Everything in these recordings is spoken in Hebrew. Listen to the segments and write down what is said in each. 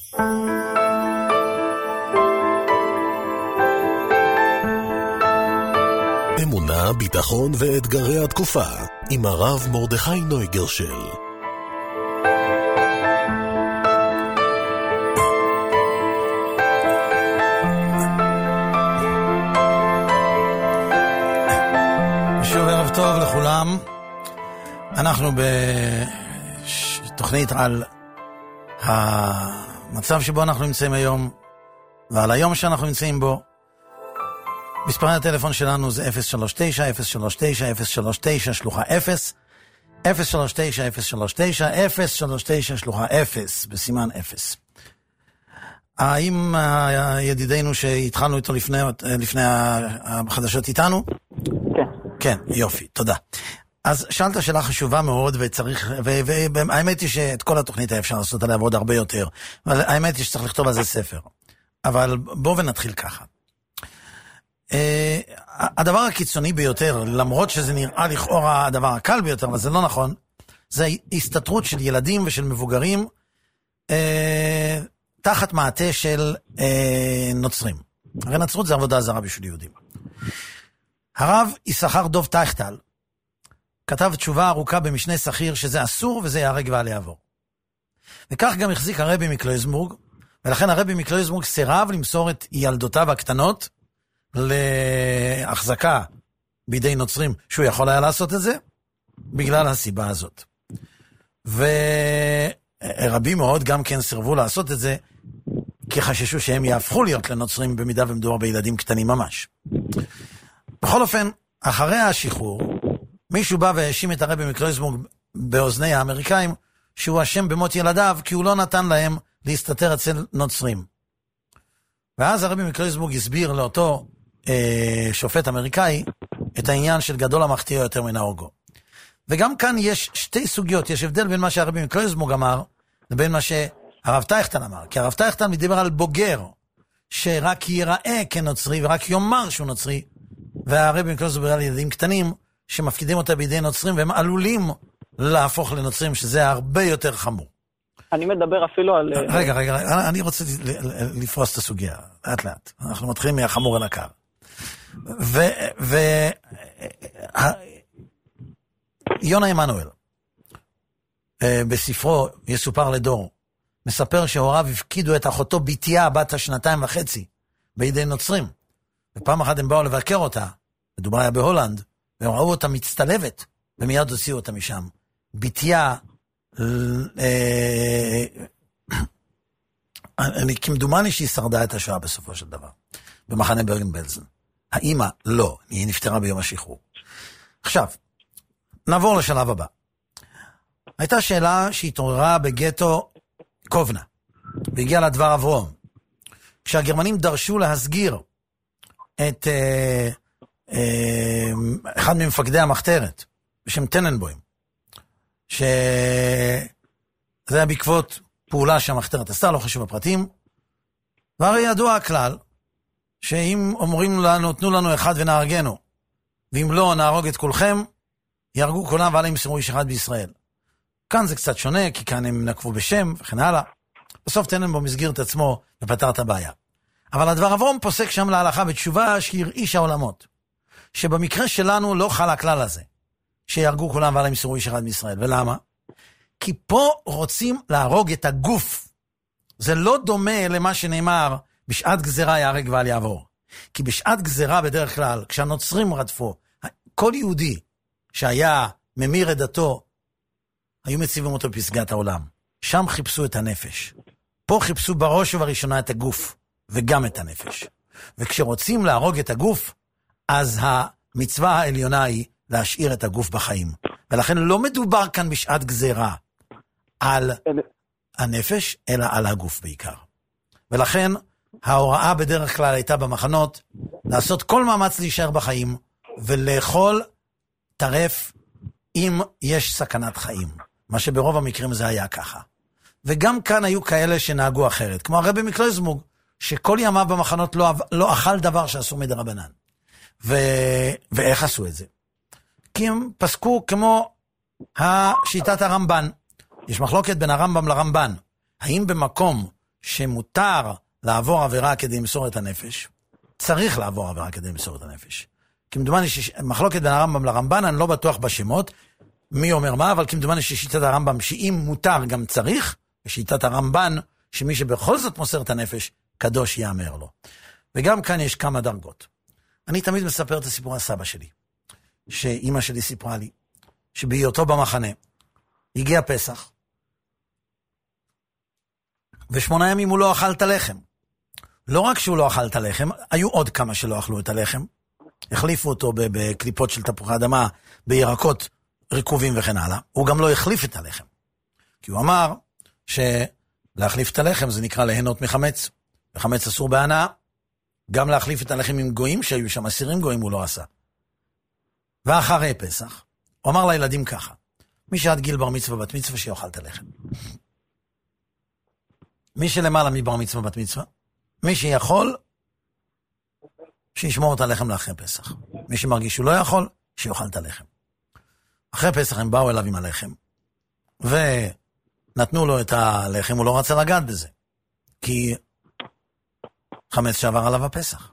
אמונה, ביטחון ואתגרי התקופה עם הרב מרדכי נויגרשל. שוב ערב טוב לכולם. אנחנו בתוכנית על המצב שבו אנחנו נמצאים היום ועל היום שאנחנו נמצאים בו. מספרי הטלפון שלנו זה 039-039-039 שלוחה 0, 039-039-039 שלוחה 0 בסימן 0. האם ידידנו שהתחלנו איתו לפני החדשות איתנו? כן. כן, יופי, תודה. אז שאלת שאלה חשובה מאוד והאמת היא שאת כל התוכנית אפשר לעשות עליה עוד הרבה יותר. אבל האמת היא שצריך לכתוב על זה ספר. אבל בואו ונתחיל ככה. הדבר הקיצוני ביותר, למרות שזה נראה לכאורה הדבר הקל ביותר, אבל זה לא נכון, זה הסתתרות של ילדים ושל מבוגרים תחת מעטה של נוצרים. הרי נצרות זה עבודה זרה בשביל יהודים. הרב יששכר דוב טייכטל כתב תשובה ארוכה במשנה סחיר שזה אסור וזה יהרג ואל יעבור. וכך גם החזיק הרבי מקלויזבורג, ולכן הרבי מקלויזבורג סירב למסור את ילדותיו הקטנות להחזקה בידי נוצרים, שהוא יכול היה לעשות את זה בגלל הסיבה הזאת. ורבים מאוד גם כן סירבו לעשות את זה כי חששו שהם יהפכו להיות לנוצרים במידה ומדובר בילדים קטנים ממש. בכל אופן, אחרי השחרור מישהו בא והאשים את הרבי מקלויזבורג באוזני האמריקאים שהוא אשם במות ילדיו כי הוא לא נתן להם להסתתר אצל נוצרים. ואז הרבי מקלויזבורג הסביר לאותו שופט אמריקאי את העניין של גדול המחטיא יותר מן ההורגו. וגם כאן יש שתי סוגיות, יש הבדל בין מה שהרבי מקלויזבורג אמר לבין מה שהרב טייכטל אמר. כי הרב טייכטל מדבר על בוגר שרק ייראה כנוצרי ורק יאמר שהוא נוצרי, והרבי מקלויזבורג על ילדים קטנים שמפקידים אותה בידי נוצרים והם עלולים להפוך לנוצרים, שזה הרבה יותר חמור. אני מדבר אפילו על... רגע, אני רוצה לפרוס את הסוגיה, לאט לאט. אנחנו מתחילים מהחמור אל הקר. יונה עמנואל, בספרו יסופר לדור, מספר שהוריו הפקידו את אחותו בתיה בת 2.5 בידי נוצרים. ופעם אחת הם באו לבקר אותה, מדובר היה בהולנד, והם ראו אותה מצטלבת, ומיד הוציאו אותה משם. בתיה, אני כמדומני שהיא שרדה את השואה בסופו של דבר, במחנה ברגן-בלזן. האמא לא, היא נפטרה ביום השחרור. עכשיו, נעבור לשלב הבא. הייתה שאלה שהתעוררה בגטו קובנה, והגיעה לדבר אברום. כשהגרמנים דרשו להסגיר את אחד ממפקדי המחתרת, בשם טננבוים, שזה היה בעקבות פעולה שהמחתרת עשתה, לא חשוב הפרטים, והרי ידוע הכלל, שאם אומרים לנו, תנו לנו אחד ונהרגנו, ואם לא נהרוג את כולכם, יהרגו כולם ועלה ימסרו איש אחד בישראל. כאן זה קצת שונה, כי כאן הם נקבו בשם וכן הלאה. בסוף טננבוים מסגיר את עצמו ופתר את הבעיה. אבל הדבר אברום פוסק שם להלכה בתשובה שהרעיש העולמות, שבמקרה שלנו לא חל הכלל הזה, שיהרגו כולם ועלה ימסרו איש אחד בישראל. ולמה? כי פה רוצים להרוג את הגוף. זה לא דומה למה שנאמר בשעת גזרה יהרג ואל יעבור. כי בשעת גזרה בדרך כלל, כשהנוצרים רדפו, כל יהודי שהיה ממיר עדתו, היו מציבים אותו בפסגת העולם. שם חיפשו את הנפש. פה חיפשו בראש ובראשונה את הגוף, וגם את הנפש. וכשרוצים להרוג את הגוף, אז המצווה העליונה היא להשאיר את הגוף בחיים. ולכן לא מדובר כאן בשעת גזרה על הנפש, אלא על הגוף בעיקר. ולכן ההוראה בדרך כלל הייתה במחנות לעשות כל מאמץ להישאר בחיים ולאכול טרף אם יש סכנת חיים. מה שברוב המקרים זה היה ככה. וגם כאן היו כאלה שנהגו אחרת, כמו הרבי מקלויזבורג, שכל ימיו במחנות לא אכל דבר שאסור מדרבנן. ואיך עשו את זה? כי הם פסקו כמו שיטת הרמב"ן. יש מחלוקת בין הרמב"ם לרמב"ן. האם במקום שמותר לעבור עבירה כדי למסור את הנפש, צריך לעבור עבירה כדי למסור את הנפש. כמדומני מחלוקת בין הרמב"ם לרמב"ן, אני לא בטוח בשמות, מי אומר מה, אבל כמדומני ששיטת הרמב"ם, שאם מותר גם צריך, ושיטת הרמב"ן, שמי שבכל זאת מוסר את הנפש, קדוש יאמר לו. וגם כאן יש כמה דרגות. אני תמיד מספר את הסיפור הסבא שלי, שאמא שלי סיפרה לי, שבהיותו במחנה, הגיע פסח, ו8 ימים הוא לא אכל את הלחם. לא רק שהוא לא אכל את הלחם, היו עוד כמה שלא אכלו את הלחם, החליפו אותו בקליפות של תפוחי אדמה, בירקות רקובים וכן הלאה. הוא גם לא החליף את הלחם. כי הוא אמר שלהחליף את הלחם זה נקרא ליהנות מחמץ. וחמץ אסור בהנאה. גם להחליף את הלחם עם גויים, שהיו שם אסירים גויים, הוא לא עשה. ואחרי פסח, הוא אמר לילדים ככה, מי שעד גיל בר מצווה בת מצווה שיאכל את הלחם. מי שלמעלה מבר מצווה בת מצווה, מי שיכול, שישמור את הלחם לאחרי פסח. מי שמרגיש שהוא לא יכול, שיאכל את הלחם. אחרי פסח הם באו אליו עם הלחם, ונתנו לו את הלחם, הוא לא רצה לגעת בזה, כי חמץ שעבר עליו הפסח.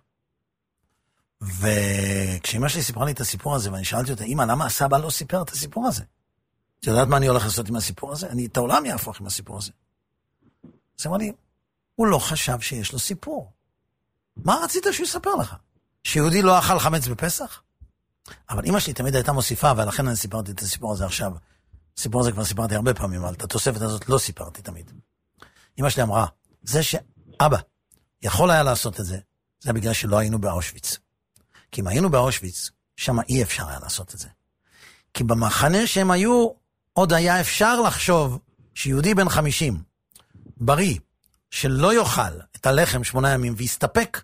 וכשאמא שלי סיפרה לי את הסיפור הזה, ואני שאלתי אותה, אמא, למה הסבא לא סיפר את הסיפור הזה? את יודעת מה אני הולך לעשות עם הסיפור הזה? אני את העולם יהפוך עם הסיפור הזה. אז אמרה לי, הוא לא חשב שיש לו סיפור. מה רצית שהוא יספר לך? שיהודי לא אכל חמץ בפסח? אבל אמא שלי תמיד הייתה מוסיפה, ולכן אני סיפרתי את הסיפור הזה עכשיו. הסיפור הזה כבר סיפרתי הרבה פעמים, אבל את התוספת הזאת לא סיפרתי תמיד. אמא שלי אמרה, זה שאבא יכול היה לעשות את זה, זה בגלל שלא היינו באושוויץ. כי אם היינו באושוויץ, שם אי אפשר היה לעשות את זה. כי במחנה שהם היו, עוד היה אפשר לחשוב שיהודי בן 50, בריא, שלא יאכל את הלחם 8 ימים, ויסתפק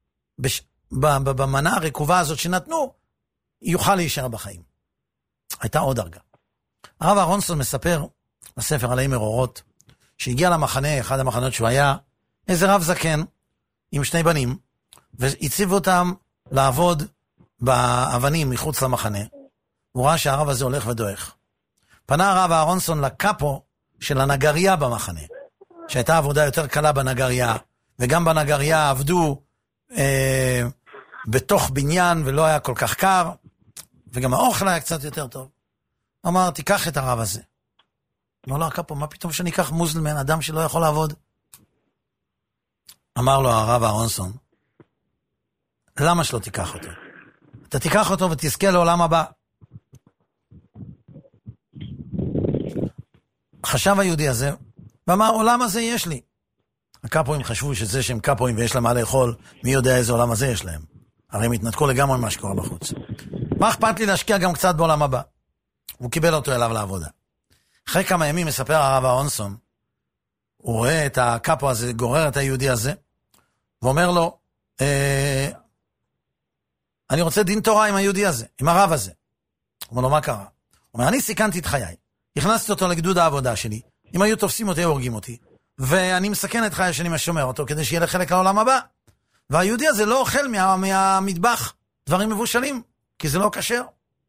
במנה הרקובה הזאת שנתנו, יוכל להישאר בחיים. הייתה עוד דרגה. הרב אהרונסון מספר בספר עלי מרורות, שהגיע למחנה, אחד המחנות שהוא היה, איזה רב זקן, עם 2 בנים, והציבו אותם לעבוד באבנים מחוץ למחנה. הוא ראה שהרב הזה הולך ודועך. פנה הרב אהרונסון לקאפו של הנגריה במחנה, שהייתה עבודה יותר קלה בנגריה, וגם בנגריה עבדו בתוך בניין ולא היה כל כך קר, וגם האוכל היה קצת יותר טוב. אמר, תיקח את הרב הזה. אמר לו הקאפו, מה פתאום שאני אקח מוזלמן, אדם שלא יכול לעבוד? אמר לו הרב אהרונסון, למה שלא תיקח אותו? אתה תיקח אותו ותזכה לעולם הבא. חשב היהודי הזה, ואמר, עולם הזה יש לי. הקאפואים חשבו שזה שהם קאפואים ויש להם מה לאכול, מי יודע איזה עולם הזה יש להם. הרי הם התנתקו לגמרי מה שקורה בחוץ. מה אכפת לי להשקיע גם קצת בעולם הבא? הוא קיבל אותו אליו לעבודה. אחרי כמה ימים מספר הרב אהרונסון, הוא רואה את הקאפו הזה, גורר את היהודי הזה, ואומר לו, אני רוצה דין תורה עם היהודי הזה, עם הרב הזה. הוא אומר לו, מה קרה? הוא אומר, אני סיכנתי את חיי, הכנסתי אותו לגדוד העבודה שלי, אם היו תופסים אותי, הורגים אותי, ואני מסכן את חיי שאני משומר אותו, כדי שיהיה לחלק לעולם הבא. והיהודי הזה לא אוכל מהמטבח דברים מבושלים, כי זה לא כשר.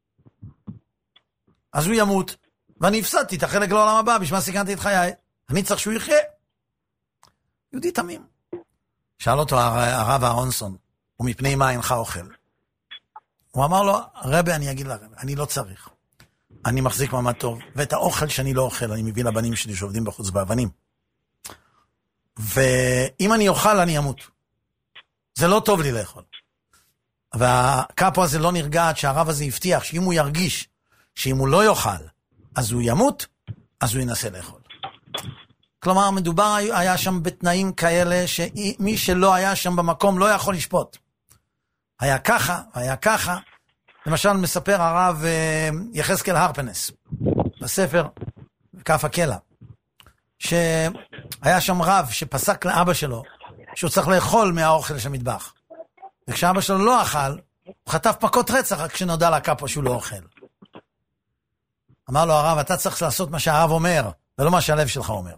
אז הוא ימות, ואני הפסדתי את החלק לעולם הבא, בשביל מה סיכנתי את חיי, אני צריך שהוא יחיה. יהודי תמים. שאל אותו הרב אהרונסון, ומפני מה אינך אוכל? הוא אמר לו, רבי, אני אגיד לרבי, אני לא צריך. אני מחזיק מעמד טוב, ואת האוכל שאני לא אוכל, אני מביא לבנים שלי שעובדים בחוץ באבנים. ואם אני אוכל, אני אמות. זה לא טוב לי לאכול. והקאפו הזה לא נרגעת שהרב הזה הבטיח שאם הוא ירגיש שאם הוא לא יאכל, אז הוא ימות, אז הוא ינסה לאכול. כלומר, מדובר היה שם בתנאים כאלה שמי שלא היה שם במקום לא יכול לשפוט. היה ככה, היה ככה. למשל מספר הרב יחזקאל הרפנס, בספר כף הקלע, שהיה שם רב שפסק לאבא שלו, שהוא צריך לאכול מהאוכל של המטבח. וכשאבא שלו לא אכל, הוא חטף מכות רצח רק כשנודע לקאפו שהוא לא אוכל. אמר לו הרב, אתה צריך לעשות מה שהרב אומר, ולא מה שהלב שלך אומר.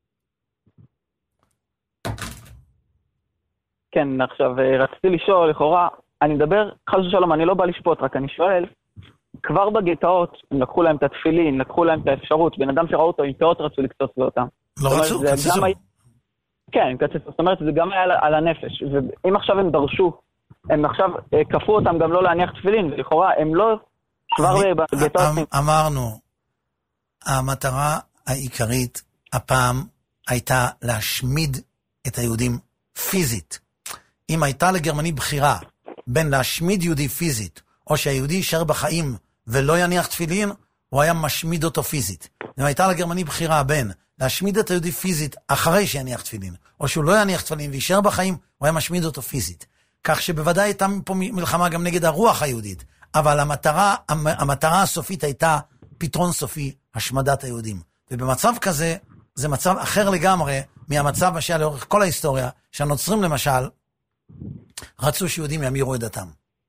כן, עכשיו רציתי לשאול, לכאורה, אני מדבר, חס ושלום, אני לא בא לשפוט, רק אני שואל, כבר בגטאות, הם לקחו להם את התפילין, לקחו להם את האפשרות, בן אדם שראו אותו עם פאות רצו לקצוץ באותם. לא רצו, קצצו. כן, זאת אומרת, זה גם היה על הנפש. ואם עכשיו הם דרשו, הם עכשיו כפו אותם גם לא להניח תפילין, ולכאורה הם לא כבר בגטאות. אמרנו, המטרה העיקרית הפעם הייתה להשמיד את היהודים פיזית. אם הייתה לגרמני בחירה בין להשמיד יהודי פיזית, או שהיהודי יישאר בחיים ולא יניח תפילין, הוא היה משמיד אותו פיזית. אם הייתה לגרמני בחירה בין להשמיד את היהודי פיזית אחרי שיניח תפילין, או שהוא לא יניח תפילין ויישאר בחיים, הוא היה משמיד אותו פיזית. כך שבוודאי הייתה פה מלחמה גם נגד הרוח היהודית, אבל המטרה הסופית הייתה פתרון סופי, השמדת היהודים. ובמצב כזה, זה מצב אחר לגמרי מהמצב שהיה לאורך כל ההיסטוריה, שהנוצרים למשל רצו שיהודים ימירו את דתם.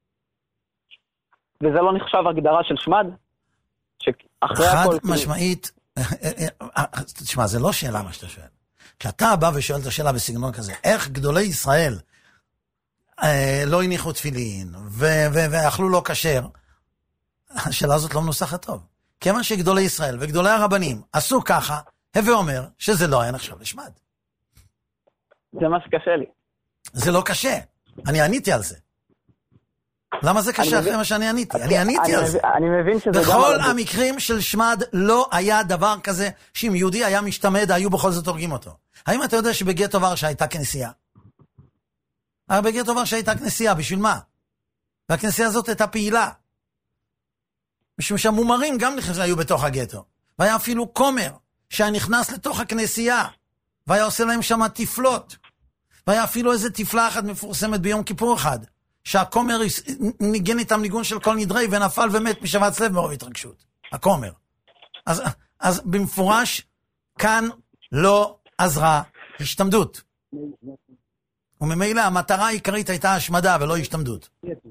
וזה לא נחשב הגדרה של שמד? חד משמעית, תשמע, זה לא שאלה מה שאתה שואל. כשאתה בא ושואל את השאלה בסגנון כזה, איך גדולי ישראל לא הניחו תפילין ואכלו לא כשר, השאלה הזאת לא מנוסחת טוב. כיוון שגדולי ישראל וגדולי הרבנים עשו ככה, הווה אומר שזה לא היה נחשב לשמד. זה מה שקשה לי. זה לא קשה, אני עניתי על זה. למה זה קשה אחרי מה שאני עניתי? אני עניתי על זה. אני מבין שזה גם... בכל המקרים של שמד לא היה דבר כזה שאם יהודי היה משתמד, היו בכל זאת הורגים אותו. האם אתה יודע שבגטו ורשה הייתה כנסייה? הרי בגטו ורשה הייתה כנסייה, בשביל מה? והכנסייה הזאת הייתה פעילה. משום שהמומרים גם היו בתוך הגטו. והיה אפילו כומר שהיה נכנס לתוך הכנסייה, והיה עושה להם שם תפלות. והיה אפילו איזה תפלה אחת מפורסמת ביום כיפור אחד, שהכומר ניגן איתם ניגון של כל נדרי, ונפל ומת משבץ לב מרוב התרגשות. הכומר. אז במפורש, כאן לא עזרה השתמדות. וממילא המטרה העיקרית הייתה השמדה ולא השתמדות.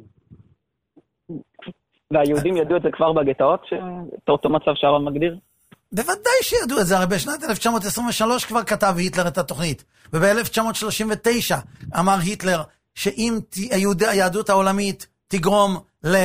והיהודים ידעו את זה כבר בגטאות, אותו מצב שהרב מגדיר? בוודאי שידעו את זה, הרי בשנת 1923 כבר כתב היטלר את התוכנית, וב-1939 אמר היטלר שאם היהדות העולמית תגרום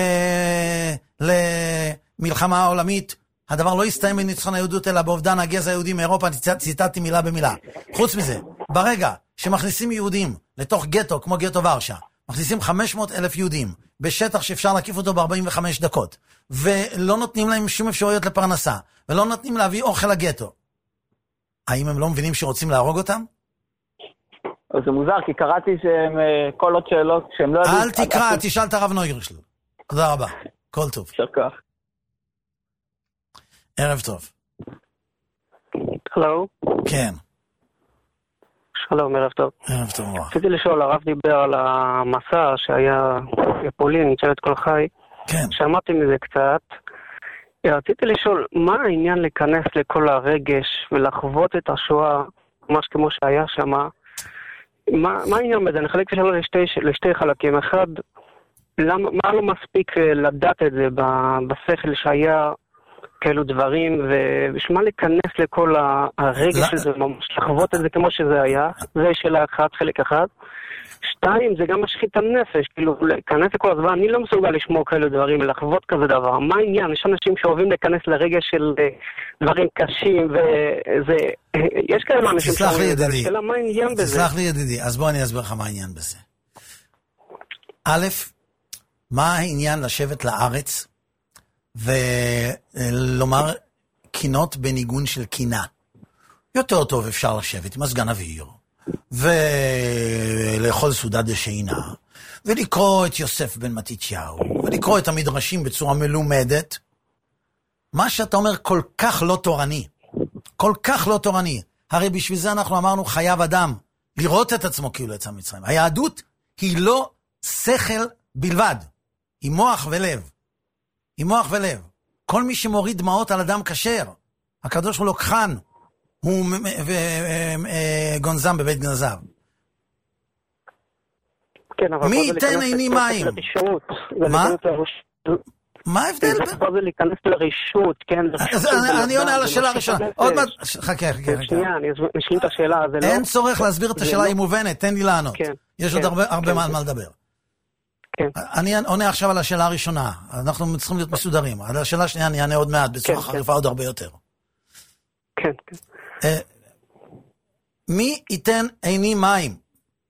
למלחמה העולמית, הדבר לא יסתיים בניצחון היהדות אלא באובדן הגזע היהודי מאירופה. ציטטתי מילה במילה. חוץ מזה, ברגע שמכניסים יהודים לתוך גטו כמו גטו ורשה, מכניסים 500,000 יהודים בשטח שאפשר להקיף אותו ב-45 דקות, ולא נותנים להם שום אפשרויות לפרנסה, ולא נותנים להביא אוכל לגטו, האם הם לא מבינים שרוצים להרוג אותם? זה מוזר, כי קראתי שהם כל עוד שאלות שהם לא... אל תקרא, תשאל את הרב נויגרשל. תודה רבה, כל טוב. יישר כוח. ערב טוב. הלו? כן. שלום, ערב טוב. ערב טוב. רציתי לשאול, הרב דיבר על המסע שהיה בפולין, ניצלת כל חי. כן. שמעתי מזה קצת. רציתי לשאול, מה העניין להיכנס לכל הרגש ולחוות את השואה, ממש כמו שהיה שם? מה העניין בזה? אני חלק שלו לשתי חלקים. אחד, מה לא מספיק לדעת את זה בשכל שהיה כאלו דברים, ובשמה להיכנס לכל הרגש הזה, ממש לחוות את זה כמו שזה היה? זה שאלה אחת, חלק אחד. שתיים, זה גם משחית הנפש, כאילו, להיכנס לכל הזמן, אני לא מסוגל לשמוע כאלו דברים, לחוות כזה דבר. מה העניין? יש אנשים שאוהבים להיכנס לרגע של דברים קשים, וזה, יש כאלה אנשים תסלח לי ידידי. שאלה, מה העניין בזה? תסלח לי ידידי, אז בוא אני אסביר לך מה העניין בזה. א', מה העניין לשבת לארץ, ולומר קינות בניגון של קינה? יותר טוב אפשר לשבת עם הסגן אוויר, ולאכול סעודה דשאינה, ולקרוא את יוסף בן מתתיהו, ולקרוא את המדרשים בצורה מלומדת. מה שאתה אומר כל כך לא תורני, כל כך לא תורני. הרי בשביל זה אנחנו אמרנו חייב אדם לראות את עצמו כאילו יצא מצרים. היהדות היא לא שכל בלבד, היא מוח ולב. היא מוח ולב. כל מי שמוריד דמעות על אדם כשר, הקדוש הוא לוקחן, הוא גונזם בבית גנזיו. כן, אבל מי ייתן עיני מים? מה? מה ההבדל? זה להיכנס לרישות, כן? אני עונה על השאלה הראשונה. עוד מעט, חכה. שנייה, אני משלים את השאלה. אין צורך להסביר את השאלה, היא מובנת, תן לי לענות. יש עוד הרבה מה לדבר. אני עונה עכשיו על השאלה הראשונה. אנחנו צריכים להיות מסודרים. על השאלה השנייה אני אענה עוד מעט, בצורה חריפה עוד הרבה יותר. כן. מי ייתן עיני מים,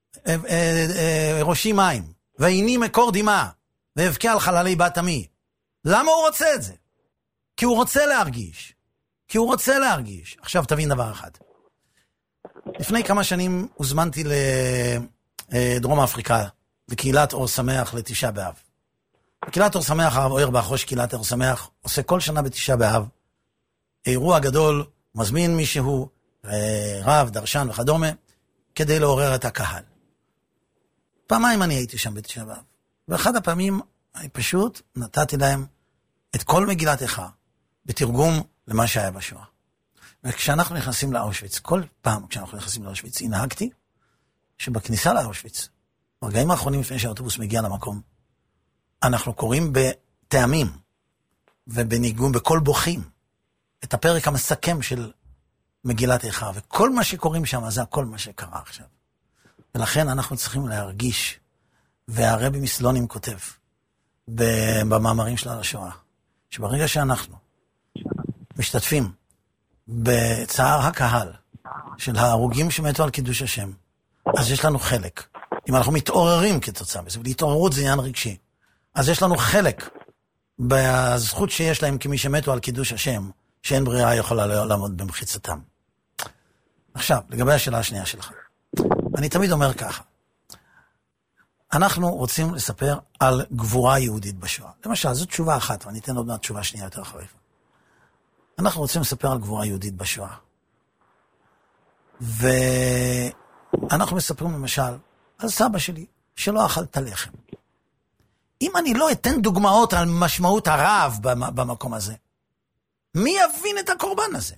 ראשי מים, ועיני מקור דמעה, והבקע על חללי בת עמי. למה הוא רוצה את זה? כי הוא רוצה להרגיש. עכשיו תבין דבר אחד. לפני כמה שנים הוזמנתי לדרום אפריקה, בקהילת אור שמח לתשעה באב. בקהילת אור שמח, הרב אוירבך, ראש קהילת אור שמח, עושה כל שנה בתשעה באב, אירוע גדול, מזמין מישהו, רב, דרשן וכדומה, כדי לעורר את הקהל. פעמיים אני הייתי שם בתשעה באב. באחד הפעמים אני פשוט נתתי להם את כל מגילת איכה, בתרגום למה שהיה בשואה. וכשאנחנו נכנסים לאושוויץ, כל פעם כשאנחנו נכנסים לאושוויץ, הנהגתי שבכניסה לאושוויץ, ברגעים האחרונים לפני שהאוטובוס מגיע למקום, אנחנו קוראים בטעמים ובניגון, בכל בוכים, את הפרק המסכם של מגילת איכה, וכל מה שקוראים שם זה הכל מה שקרה עכשיו. ולכן אנחנו צריכים להרגיש, והרבי מסלונים כותב במאמרים שלה על השואה, שברגע שאנחנו משתתפים בצער הקהל של ההרוגים שמתו על קידוש השם, אז יש לנו חלק. אם אנחנו מתעוררים כתוצאה בזה, ולהתעוררות זה עניין רגשי, אז יש לנו חלק בזכות שיש להם כמי שמתו על קידוש השם, שאין ברירה יכולה לעמוד במחיצתם. עכשיו, לגבי השאלה השנייה שלך. אני תמיד אומר ככה. אנחנו רוצים לספר על גבורה יהודית בשואה. למשל, זו תשובה אחת, ואני אתן עוד מעט תשובה שנייה יותר חריפה. אנחנו רוצים לספר על גבורה יהודית בשואה. ואנחנו מספרים למשל על סבא שלי, שלא אכל את הלחם. אם אני לא אתן דוגמאות על משמעות הרעב במקום הזה, מי יבין את הקורבן הזה?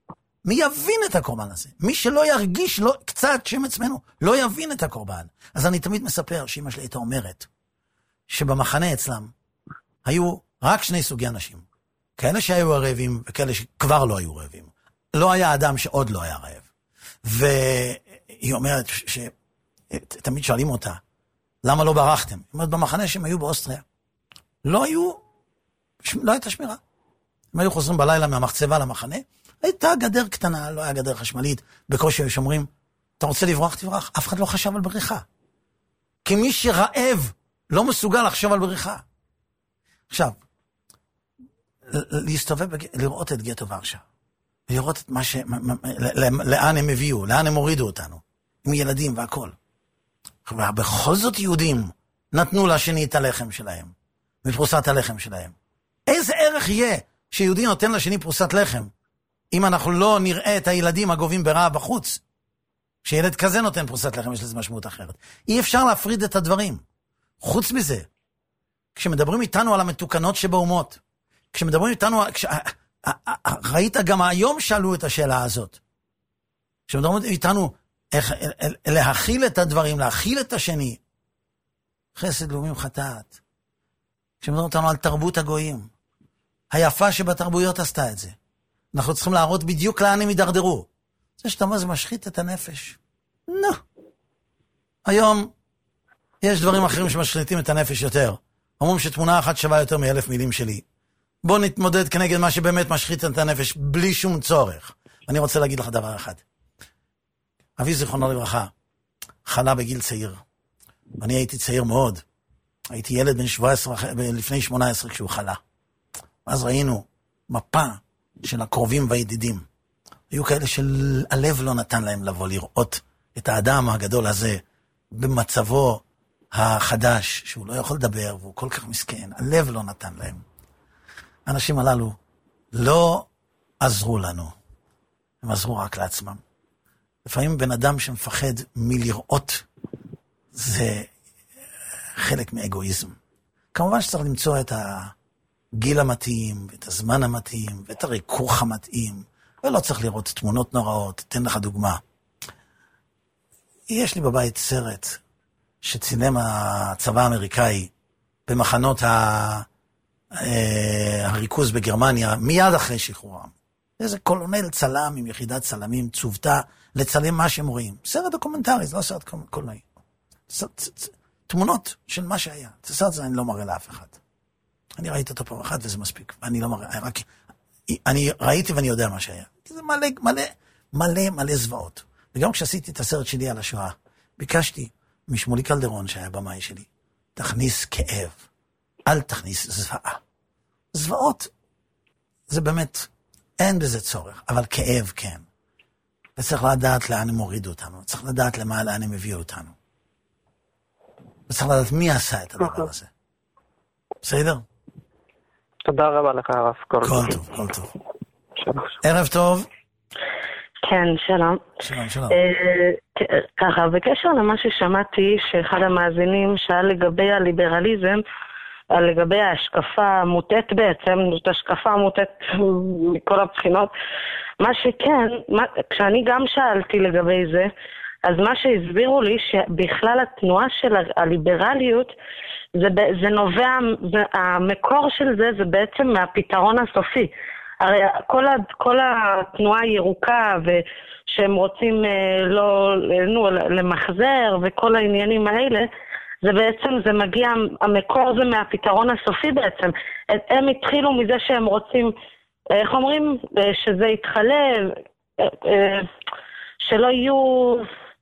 מי שלא ירגיש קצת שם עצמנו, לא יבין את הקורבן. אז אני תמיד מספר שאמא שלי הייתה אומרת, שבמחנה אצלם היו רק שני סוגי אנשים. כאלה שהיו רעבים וכאלה שכבר לא היו רעבים. לא היה אדם שעוד לא היה רעב. והיא אומרת תמיד שואלים אותה, למה לא ברחתם? היא אומרת, במחנה שהם היו באוסטריה, לא הייתה שמירה. הם היו חוזרים בלילה מהמחצבה למחנה, הייתה גדר קטנה, לא היה גדר חשמלית, בקושי היו שומרים, אתה רוצה לברוח, תברח. אף אחד לא חשב על בריחה. כי מי שרעב לא מסוגל לחשוב על בריחה. עכשיו, להסתובב, לראות את גטו ורשה, לראות את מה לאן הם הביאו, לאן הם הורידו אותנו, עם ילדים והכל. ובכל זאת יהודים נתנו לשני את הלחם שלהם, מפרוסת הלחם שלהם. איזה ערך יהיה שיהודי נותן לשני פרוסת לחם, אם אנחנו לא נראה את הילדים הגובים ברעב בחוץ? שילד כזה נותן פרוסת לחם, יש לזה משמעות אחרת. אי אפשר להפריד את הדברים. חוץ מזה, כשמדברים איתנו על המתוקנות שבאומות, כשמדברים איתנו, ראית גם היום שאלו את השאלה הזאת. כשמדברים איתנו איך להכיל את הדברים, להכיל את השני. חסד לאומים חטאת. כשמדברים אותנו על תרבות הגויים, היפה שבתרבויות עשתה את זה. אנחנו צריכים להראות בדיוק לאן הם ידרדרו. זה שאתה אומר, זה משחית את הנפש. היום יש דברים אחרים שמשחיתים את הנפש יותר. אומרים שתמונה אחת שווה יותר מ1,000 מילים שלי. בוא נתמודד כנגד מה שבאמת משחית את הנפש בלי שום צורך. אני רוצה להגיד לך דבר אחד. אבי זיכרונו לברכה חלה בגיל צעיר. ואני הייתי צעיר מאוד. הייתי ילד בן 17, לפני 18 כשהוא חלה. אז ראינו מפה של הקרובים והידידים. היו כאלה שהלב לא נתן להם לבוא לראות את האדם הגדול הזה במצבו החדש, שהוא לא יכול לדבר והוא כל כך מסכן. הלב לא נתן להם. האנשים הללו לא עזרו לנו. הם עזרו רק לעצמם. לפעמים בן אדם שמפחד מלראות זה חלק מאגואיזם. כמובן שצריך למצוא את הגיל המתאים, ואת הזמן המתאים, ואת הריכוך המתאים, ולא צריך לראות תמונות נוראות. תן לך דוגמה. יש לי בבית סרט שצילם הצבא האמריקאי במחנות הריכוז בגרמניה, מיד אחרי שחרורם. איזה קולונל צלם עם יחידת צלמים צובתה לצלם מה שהם רואים. סרט דוקומנטרי, זה לא סרט קולנועי. תמונות של מה שהיה. את הסרט הזה אני לא מראה לאף אחד. אני ראיתי אותו פעם אחת וזה מספיק. ואני לא מראה, אני ראיתי ואני יודע מה שהיה. זה מלא זוועות. וגם כשעשיתי את הסרט שלי על השואה, ביקשתי משמולי קלדרון, שהיה במאי שלי, תכניס כאב, אל תכניס זוועה. זוועות, זה באמת, אין בזה צורך, אבל כאב כן. וצריך לדעת לאן הם הורידו אותנו, צריך לדעת לאן הם הביאו אותנו. וצריך לדעת מי עשה את הדבר הזה. בסדר? תודה רבה לך, הרב. כל טוב, כל טוב. שלום. ערב טוב. כן, שלום. שלום, שלום. ככה, בקשר למה ששמעתי, שאחד המאזינים שאל לגבי הליברליזם, לגבי ההשקפה המוטעת בעצם, זאת השקפה המוטעת מכל הבחינות, מה שכן, כשאני גם שאלתי לגבי זה, אז מה שהסבירו לי שבכלל התנועה של הליברליות, זה נובע, המקור של זה בעצם מהפתרון הסופי. הרי כל התנועה הירוקה שהם רוצים למחזר וכל העניינים האלה, זה בעצם, זה מגיע, המקור זה מהפתרון הסופי בעצם. הם התחילו מזה שהם רוצים, איך אומרים? שזה יתחלב, שלא יהיו,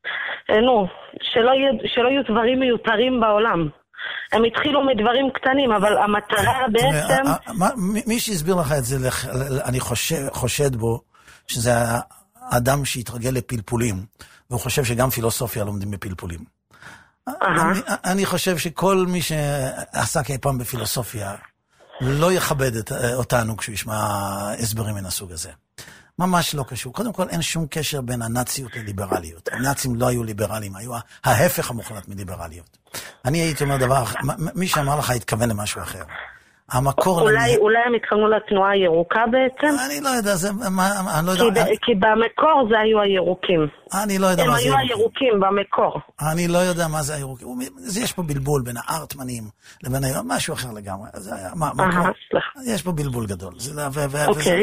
שלא יהיו דברים מיותרים בעולם. הם התחילו מדברים קטנים, אבל המטרה בעצם... מי שהסביר לך את זה, אני חושד בו, שזה האדם שהתרגל לפלפולים, והוא חושב שגם פילוסופיה לומדים בפלפולים. אני חושב שכל מי שעסק אי פעם בפילוסופיה, לא יכבד אותנו כשהוא ישמע הסברים מן הסוג הזה. ממש לא קשור. קודם כל, אין שום קשר בין הנאציות לליברליות. הנאצים לא היו ליברליים, היו ההפך המוחלט מליברליות. אני הייתי אומר דבר, מי שאמר לך התכוון למשהו אחר. המקור... אולי הם התכוונו לתנועה הירוקה בעצם? אני לא יודע, אני לא יודע... כי במקור זה היו הירוקים. אני לא יודע מה זה ירוקים. הם היו הירוקים במקור. אני לא יודע מה זה הירוקים. יש פה בלבול בין הארטמנים לבין משהו אחר לגמרי. יש פה בלבול גדול. אוקיי.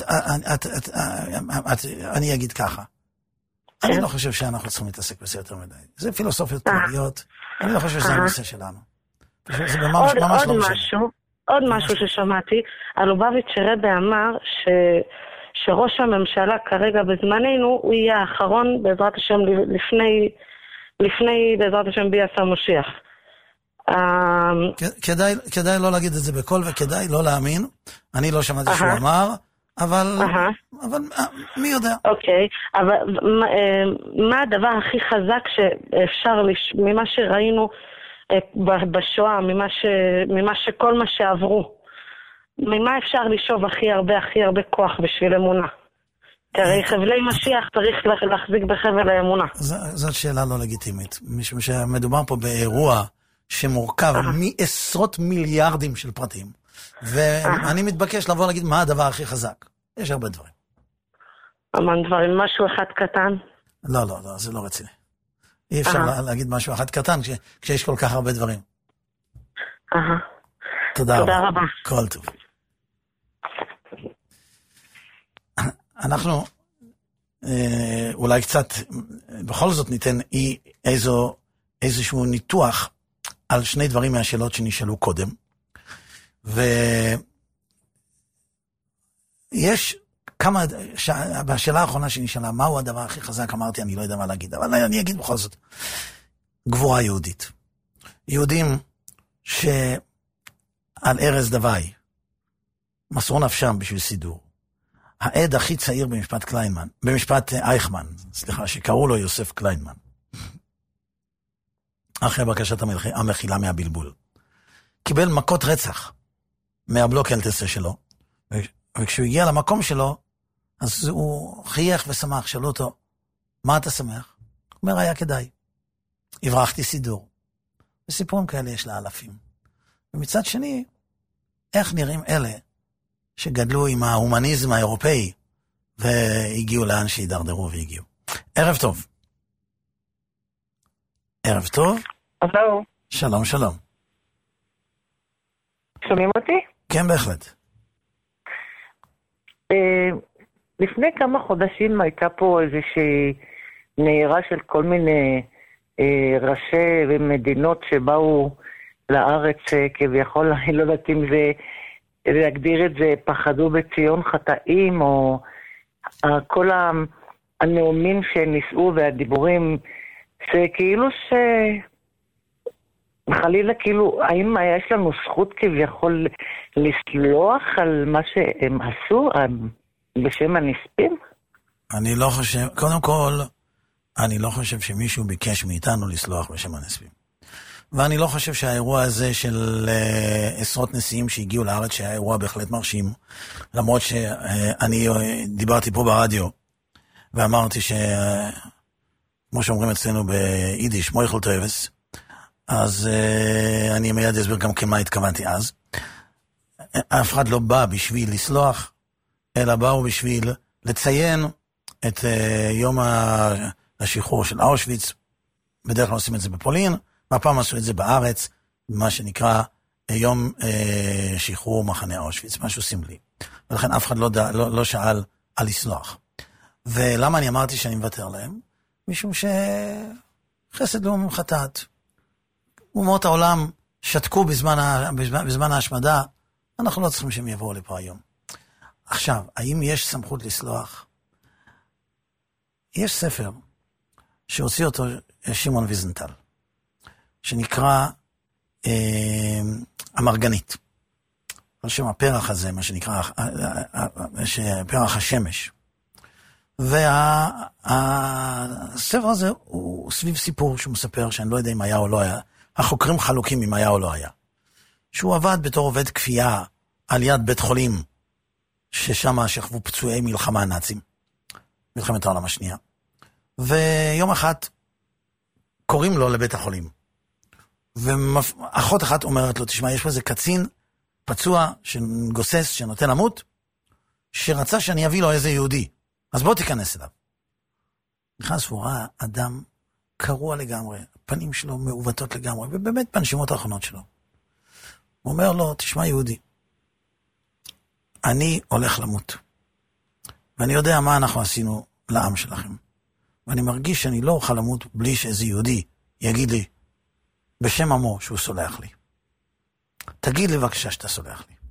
אני אגיד ככה. אני לא חושב שאנחנו צריכים להתעסק בזה יותר מדי. זה פילוסופיות כלליות. אני לא חושב שזה הנושא שלנו. זה ממש לא משנה. עוד משהו ששמעתי, הלובביץ' רבי אמר שראש הממשלה כרגע בזמננו, הוא יהיה האחרון בעזרת השם לפני בעזרת השם ביאת המשיח. כדאי לא להגיד את זה בקול וכדאי לא להאמין. אני לא שמעתי שהוא אמר, אבל מי יודע? אוקיי, אבל מה הדבר הכי חזק שאפשר, ממה שראינו בשואה, כל מה שעברו, ממה אפשר לשאוב הכי הרבה כוח בשביל אמונה? תראי, חבלי משיח צריך להחזיק בחבל האמונה. זאת שאלה לא לגיטימית, משום שמדובר פה באירוע שמורכב מעשרות מיליארדים של פרטים, ואני מתבקש לבוא להגיד מה הדבר הכי חזק. יש הרבה דברים. המון דברים, משהו אחד קטן? לא, זה לא רציני. אי אפשר להגיד משהו אחד קטן כשיש כל כך הרבה דברים. תודה רבה. כל טוב. אנחנו אולי קצת בכל זאת ניתן איזשהו ניתוח על שני דברים מהשאלות שנשאלו קודם. ויש כמה, בשאלה האחרונה שנשאלה, מהו הדבר הכי חזק, אמרתי, אני לא יודע מה להגיד, אבל אני אגיד בכל זאת, גבורה יהודית. יהודים שעל ארז דווי, מסרו נפשם בשביל סידור. העד הכי צעיר במשפט אייכמן, שקראו לו יוסף קליינמן. אחרי בקשת המחילה מהבלבול. קיבל מכות רצח מהבלוק אלטסה שלו, וכשהוא הגיע למקום שלו, אז הוא חייך ושמח, שאלו אותו, מה אתה שמח? הוא אומר, היה כדאי. הברחתי סידור. וסיפורים כאלה יש לאלפים. ומצד שני, איך נראים אלה שגדלו עם ההומניזם האירופאי, והגיעו לאן שהידרדרו והגיעו. ערב טוב. ערב טוב. הלו. שלום, שלום. שומעים אותי? כן, בהחלט. לפני כמה חודשים הייתה פה איזושהי נהירה של כל מיני ראשי ומדינות שבאו לארץ כביכול, אני לא יודעת אם זה להגדיר את זה, פחדו בציון חטאים, או כל הנאומים שנישאו והדיבורים, זה כאילו חלילה, כאילו, האם יש לנו זכות כביכול לסלוח על מה שהם עשו בשם הנספים? אני לא חושב, קודם כל, אני לא חושב שמישהו ביקש מאיתנו לסלוח בשם הנספים. ואני לא חושב שהאירוע הזה של עשרות נשיאים שהגיעו לארץ, שהיה אירוע בהחלט מרשים, למרות שאני דיברתי פה ברדיו, ואמרתי כמו שאומרים אצלנו ביידיש, מויכל טויבס, אז אני מיד אסביר גם כן מה התכוונתי אז. אף אחד לא בא בשביל לסלוח, אלא באו בשביל לציין את יום השחרור של אושוויץ. בדרך כלל עושים את זה בפולין, והפעם עשו את זה בארץ, מה שנקרא יום שחרור מחנה אושוויץ, משהו סמלי. ולכן אף אחד לא שאל על לסלוח. ולמה אני אמרתי שאני מוותר להם? משום שחסד לא חטאת. אומות העולם שתקו בזמן ההשמדה, אנחנו לא צריכים שהם יבואו לפה היום. עכשיו, האם יש סמכות לסלוח? יש ספר שהוציא אותו שמעון ויזנטל, שנקרא המרגנית. על שם הפרח הזה, מה שנקרא פרח השמש. והספר הזה הוא סביב סיפור שהוא מספר, שאני לא יודע אם היה או לא היה, החוקרים חלוקים אם היה או לא היה, שהוא עבד בתור עובד כפייה על יד בית חולים, ששם שכבו פצועי מלחמה הנאצים, מלחמת העולם השנייה. ויום אחד קוראים לו לבית החולים, ואחות אחת אומרת לו, תשמע, יש פה איזה קצין פצוע שגוסס, שנותן למות, שרצה שאני אביא לו איזה יהודי, אז בוא תיכנס אליו. נכנס והוא ראה אדם קרוע לגמרי, הפנים שלו מעוותות לגמרי, ובאמת בנשימות האחרונות שלו. הוא אומר לו, תשמע יהודי, אני הולך למות, ואני יודע מה אנחנו עשינו לעם שלכם, ואני מרגיש שאני לא אוכל למות בלי שאיזה יהודי יגיד לי בשם עמו שהוא סולח לי. תגיד לי בבקשה שאתה סולח לי.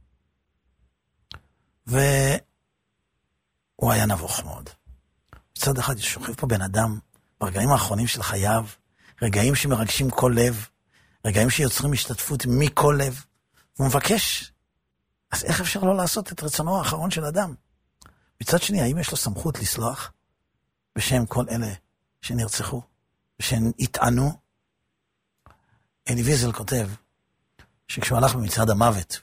והוא היה נבוך מאוד. בצד אחד שוכב פה בן אדם ברגעים האחרונים של חייו, רגעים שמרגשים כל לב, רגעים שיוצרים השתתפות מכל לב, והוא מבקש, אז איך אפשר לא לעשות את רצונו האחרון של אדם? מצד שני, האם יש לו סמכות לסלוח בשם כל אלה שנרצחו, ושנטענו? אלי ויזל כותב שכשהוא הלך במצעד המוות,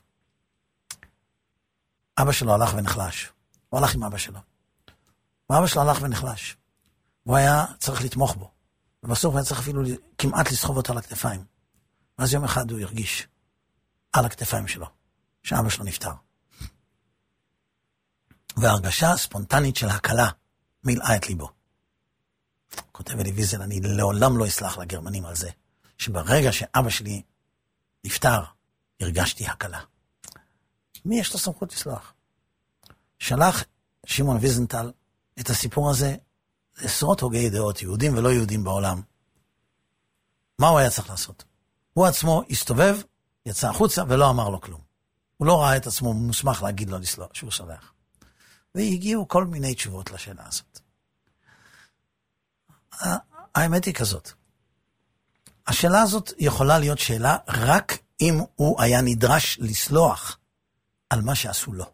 אבא שלו הלך ונחלש. הוא הלך עם אבא שלו. ואבא שלו הלך ונחלש. הוא היה צריך לתמוך בו. ובסוף הוא היה צריך אפילו כמעט לסחוב אותו על הכתפיים. ואז יום אחד הוא הרגיש על הכתפיים שלו, שאבא שלו נפטר. וההרגשה הספונטנית של הקלה מילאה את ליבו. כותב אלי ויזל, אני לעולם לא אסלח לגרמנים על זה, שברגע שאבא שלי נפטר, הרגשתי הקלה. מי יש לו סמכות לסלוח? שלח שמעון ויזנטל את הסיפור הזה לעשרות הוגי דעות, יהודים ולא יהודים בעולם. מה הוא היה צריך לעשות? הוא עצמו הסתובב, יצא החוצה ולא אמר לו כלום. הוא לא ראה את עצמו מוסמך להגיד לו לסלוח, שהוא סולח. והגיעו כל מיני תשובות לשאלה הזאת. האמת היא כזאת. השאלה הזאת יכולה להיות שאלה רק אם הוא היה נדרש לסלוח על מה שעשו לו.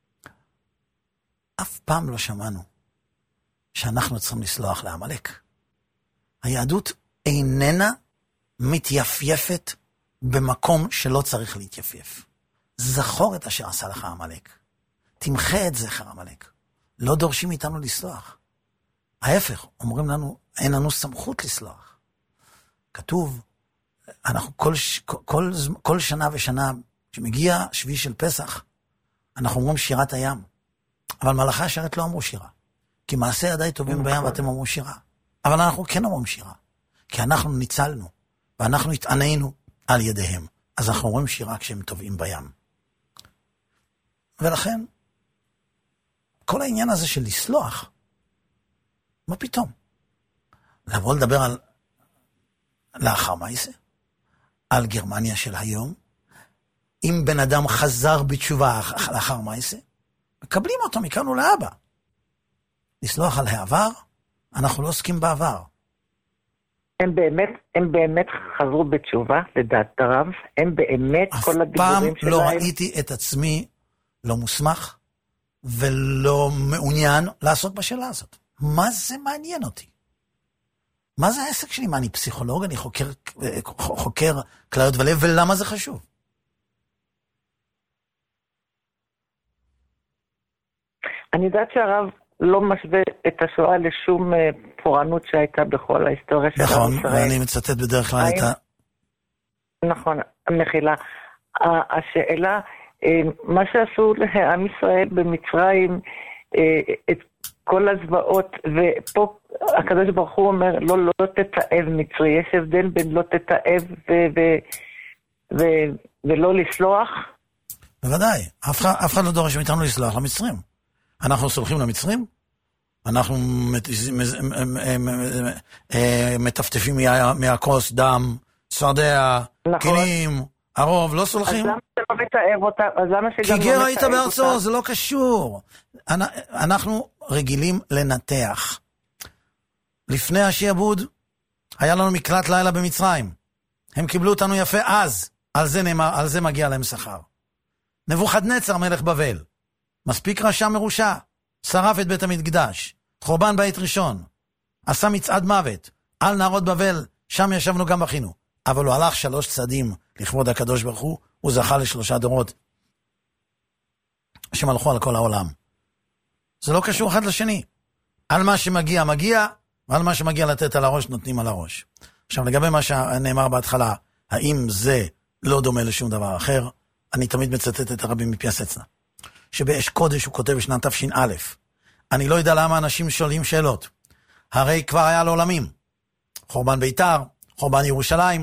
אף פעם לא שמענו שאנחנו צריכים לסלוח לעמלק. היהדות איננה מתייפייפת במקום שלא צריך להתייפייף. זכור את אשר עשה לך עמלק. תמחה את זכר עמלק. לא דורשים איתנו לסלוח. ההפך, אומרים לנו, אין לנו סמכות לסלוח. כתוב, אנחנו כל שנה ושנה, כשמגיע שביעי של פסח, אנחנו אומרים שירת הים. אבל מלאכי השרת לא אמרו שירה. כי מעשה ידיי טובים בים ואתם אמרו שירה. אבל אנחנו כן אומרים שירה. כי אנחנו ניצלנו, ואנחנו התענינו על ידיהם. אז אנחנו אומרים שירה כשהם טובים בים. ולכן, כל העניין הזה של לסלוח, מה פתאום? לבוא לדבר על לאחר מעשה, על גרמניה של היום, אם בן אדם חזר בתשובה לאחר מעשה, מקבלים אותו מכאן ולהבא. לסלוח על העבר, אנחנו לא עוסקים בעבר. הם באמת חזרו בתשובה, לדעת הרב, הם באמת כל הדיבורים שלהם. אף פעם לא ראיתי את עצמי לא מוסמך ולא מעוניין לעסוק בשאלה הזאת. מה זה מעניין אותי? מה זה העסק שלי? מה, אני פסיכולוג? אני חוקר כליות ולב, ולמה זה חשוב? אני יודעת שהרב לא משווה את השואה לשום פורענות שהייתה בכל ההיסטוריה של נכון, ישראל. ואני מצטט בדרך כלל את ה... נכון, מחילה. השאלה, מה שעשו לעם ישראל במצרים, את כל הזוועות, ופה הקדוש ברוך הוא אומר, לא תתאב מצרי. יש הבדל בין לא תתאב ולא לסלוח? בוודאי, אף אחד לא דורש מאיתנו לסלוח למצרים. אנחנו סולחים למצרים? אנחנו מטפטפים מהכוס דם, צפרדע, קינים, הרוב, לא סולחים? אז למה אתה לא מתאב אותה? כי גר היית בארצו, זה לא קשור. אנחנו רגילים לנתח. לפני השיעבוד, היה לנו מקלט לילה במצרים. הם קיבלו אותנו יפה אז, על זה מגיע להם שכר. נבוכדנצר מלך בבל, מספיק רשע מרושע, שרף את בית המקדש, חורבן בית ראשון, עשה מצעד מוות, על נהרות בבל, שם ישבנו גם בכינו. אבל הוא הלך 3 צעדים לכבוד הקדוש ברוך הוא זכה ל3 דורות שמלכו על כל העולם. זה לא קשור אחד לשני. על מה שמגיע מגיע, ועל מה שמגיע לתת על הראש נותנים על הראש. עכשיו לגבי מה שנאמר בהתחלה, האם זה לא דומה לשום דבר אחר, אני תמיד מצטט את הרבי מפיאסצנה, שבאש קודש הוא כותב בשנת תש"א, אני לא יודע למה אנשים שואלים שאלות, הרי כבר היה לעולמים, חורבן ביתר, חורבן ירושלים,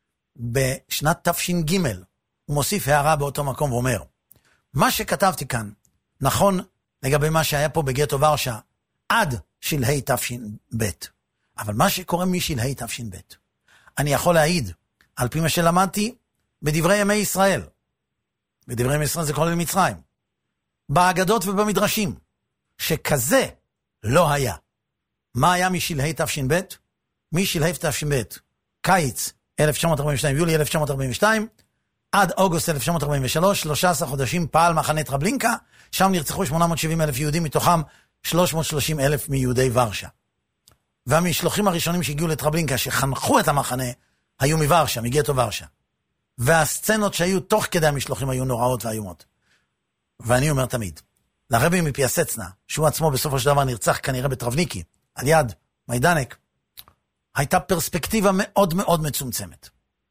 בשנת תש"ג, הוא מוסיף הערה באותו מקום ואומר, מה שכתבתי כאן, נכון לגבי מה שהיה פה בגטו ורשה, עד שלהי תש"ב, אבל מה שקורה משלהי תש"ב, אני יכול להעיד, על פי מה שלמדתי, בדברי ימי ישראל, בדברי ימי ישראל זה כולל מצרים, באגדות ובמדרשים, שכזה לא היה. מה היה משלהי תש"ב? משלהי תש"ב, קיץ 1942, יולי 1942, עד אוגוסט 1943, 13 חודשים פעל מחנה טרבלינקה, שם נרצחו 870,000 יהודים, מתוכם 330,000 מיהודי ורשה. והמשלוחים הראשונים שהגיעו לטרבלינקה, שחנכו את המחנה, היו מוורשה, מגטו ורשה. והסצנות שהיו תוך כדי המשלוחים היו נוראות ואיומות. ואני אומר תמיד, לרבי מפיאסצנה, שהוא עצמו בסופו של דבר נרצח כנראה בטרבניקי, על יד מיידנק, הייתה פרספקטיבה מאוד מאוד מצומצמת.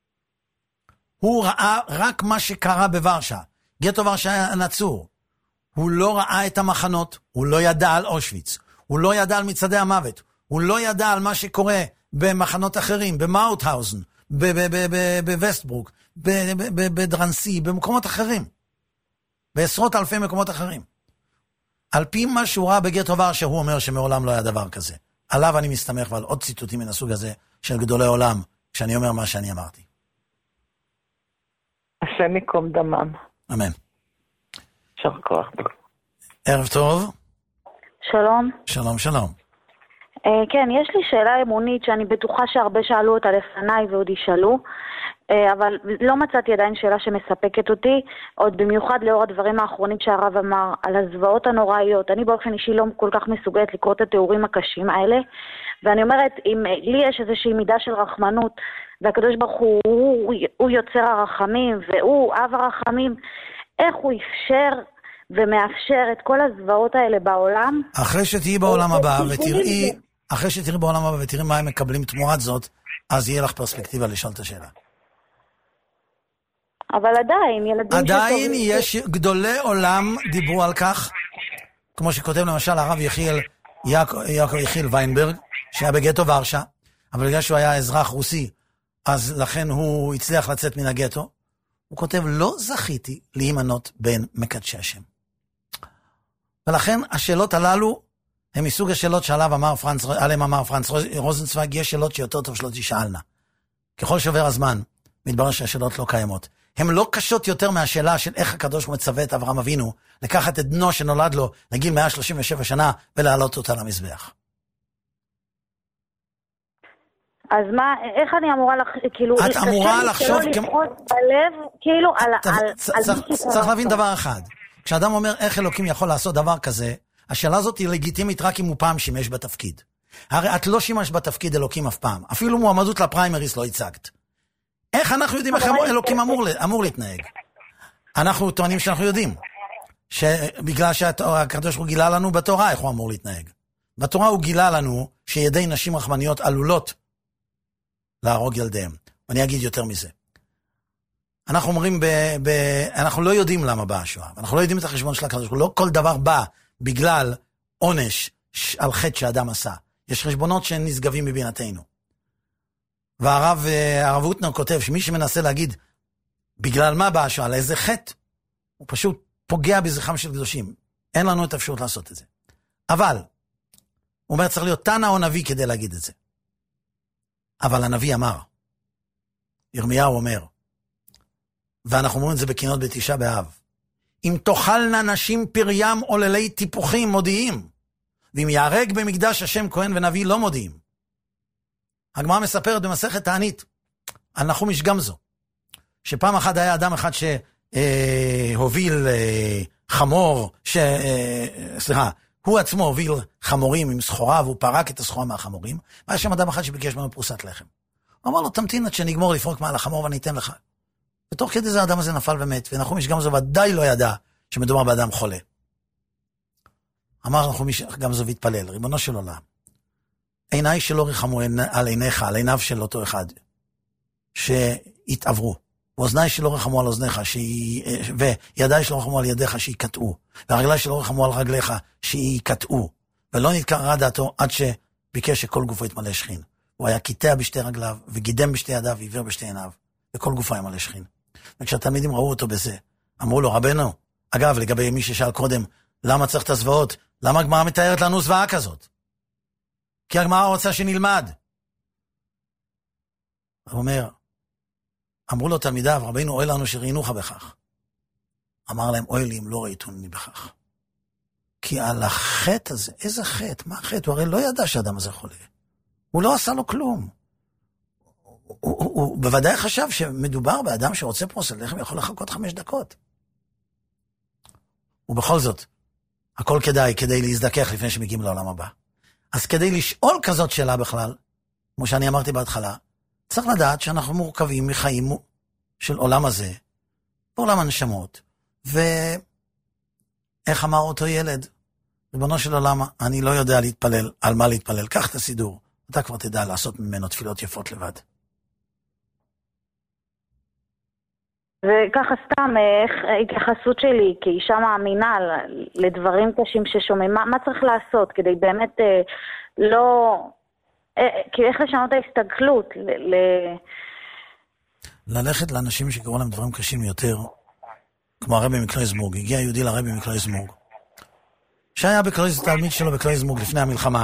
הוא ראה רק מה שקרה בוורשה. גטו ורשה היה נצור. הוא לא ראה את המחנות, הוא לא ידע על אושוויץ, הוא לא ידע על מצעדי המוות, הוא לא ידע על מה שקורה במחנות אחרים, במאוטהאוזן, בווסטברוק, בדרנסי, במקומות אחרים. בעשרות אלפי מקומות אחרים. על פי מה שהוא ראה בגטו ורשה, הוא אומר שמעולם לא היה דבר כזה. עליו אני מסתמך ועל עוד ציטוטים מן הסוג הזה של גדולי עולם, כשאני אומר מה שאני אמרתי. השם יקום דמם. אמן. יישר כוח. ערב טוב. שלום. שלום, שלום. כן, יש לי שאלה אמונית שאני בטוחה שהרבה שאלו אותה לפניי ועוד ישאלו, אבל לא מצאתי עדיין שאלה שמספקת אותי, עוד במיוחד לאור הדברים האחרונים שהרב אמר על הזוועות הנוראיות. אני באופן אישי לא כל כך מסוגלת לקרוא את התיאורים הקשים האלה, ואני אומרת, אם לי יש איזושהי מידה של רחמנות, והקדוש ברוך הוא יוצר הרחמים, והוא אב הרחמים, איך הוא אפשר ומאפשר את כל הזוועות האלה בעולם? אחרי שתהיי בעולם הבא ותראי מה הם מקבלים תמורת זאת, אז יהיה לך פרספקטיבה לשאול את השאלה. אבל עדיין יש גדולי עולם דיברו על כך, כמו שכותב למשל הרב יחיל ויינברג, שהיה בגטו ורשה, אבל בגלל שהוא היה אזרח רוסי, אז לכן הוא הצליח לצאת מן הגטו. הוא כותב, לא זכיתי להימנות בין מקדשי השם. ולכן השאלות הללו הם מסוג השאלות שעליהם אמר פרנץ רוזנצוויג, יש שאלות שיותר טוב שלא תשאלנה. ככל שעובר הזמן, מתברר שהשאלות לא קיימות. הן לא קשות יותר מהשאלה של איך הקדוש הוא מצווה את אברהם אבינו, לקחת את בנו שנולד לו לגיל 137 שנה ולהעלות אותה למזבח. אז מה, איך אני אמורה, כאילו, את אמורה לחשוב לפחות בלב, כאילו, צריך להבין דבר אחד. כשאדם אומר איך אלוקים יכול לעשות דבר כזה, השאלה הזאת היא לגיטימית רק אם הוא פעם שימש בתפקיד. הרי את לא שימש בתפקיד אלוקים אף פעם. אפילו מועמדות לפריימריס לא הצגת. איך אנחנו יודעים איך אלוקים אמור להתנהג? אנחנו טוענים שאנחנו יודעים. שבגלל שהקדוש הוא גילה לנו בתורה איך הוא אמור להתנהג. בתורה הוא גילה לנו שידי נשים רחמניות עלולות להרוג ילדיהם. ואני אגיד יותר מזה. אנחנו אומרים, אנחנו לא יודעים למה באה השואה. אנחנו לא יודעים את החשבון של הקדוש. לא כל דבר בא בגלל עונש על חטא שאדם עשה. יש חשבונות שהן נשגבים מבינתנו. והרב אוטנר כותב שמי שמנסה להגיד בגלל מה באה השואה, לאיזה חטא, הוא פשוט פוגע בזכרם של קדושים. אין לנו את האפשרות לעשות את זה. אבל, הוא אומר, צריך להיות תנא או נביא כדי להגיד את זה. אבל הנביא אמר, ירמיהו אומר, ואנחנו אומרים את זה בקינות בתשעה באב, אם תאכלנה נשים פריים עוללי טיפוחים מודיעים, ואם יהרג במקדש השם כהן ונביא לא מודיעים. הגמרא מספרת במסכת תענית, על נחום איש גמזו, שפעם אחת היה אדם אחד שהוביל חמור, הוא עצמו הוביל חמורים עם סחורה, והוא פרק את הסחורה מהחמורים, והיה שם אדם אחד שביקש ממנו פרוסת לחם. הוא אמר לו, תמתין עד שנגמור לפרוק מעל החמור ואני אתן לך. ותוך כדי זה האדם הזה נפל ומת, ונחום איש גמזו ודאי לא ידע שמדובר באדם חולה. אמר נחום איש גמזו והתפלל, ריבונו של עולם, עיניי שלא רחמו על עיניך, על עיניו של אותו אחד, שהתעברו, ואוזניי שלא רחמו על אוזניך, וידיי שלא רחמו על ידיך שיקטעו, והרגליי שלא רחמו על רגליך שיקטעו, ולא נתקררה דעתו עד שביקש שכל גופו יתמלא שכין. הוא היה קיטע בשתי רגליו, וגידם בשתי ידיו, ועיוור בשתי עיניו, וכל גופו היה מלא שכין. וכשהתלמידים ראו אותו בזה, אמרו לו, רבנו, אגב, לגבי מי ששאל קודם, למה צריך את הזוועות? למה הגמרא מתארת לנו זוועה כזאת? כי הגמרא רוצה שנלמד. הוא אומר, אמרו לו תלמידיו, רבינו, אוי לנו שראינוך בכך. אמר להם, אוי לי אם לא ראיתוני בכך. כי על החטא הזה, איזה חטא? מה החטא? הוא הרי לא ידע שהאדם הזה חולה. הוא לא עשה לו כלום. הוא בוודאי חשב שמדובר באדם שרוצה פרוסת לחם, יכול לחכות 5 דקות. ובכל זאת, הכל כדי להזדכך לפני שמגיעים לעולם הבא. אז כדי לשאול כזאת שאלה בכלל, כמו שאני אמרתי בהתחלה, צריך לדעת שאנחנו מורכבים מחיים של עולם הזה, בעולם הנשמות, ואיך אמר אותו ילד, ריבונו של עולם, אני לא יודע להתפלל, על מה להתפלל, קח את הסידור, אתה כבר תדע לעשות ממנו תפילות יפות לבד. וככה סתם, איך ההתייחסות שלי כאישה מאמינה לדברים קשים ששומעים, מה צריך לעשות כדי באמת לא, כאילו איך לשנות ההסתגלות? ללכת לאנשים שקראו להם דברים קשים יותר, כמו הרבי מקלויזבורג, הגיע יהודי לרבי מקלויזבורג, שהיה תלמיד שלו בקלויזבורג לפני המלחמה,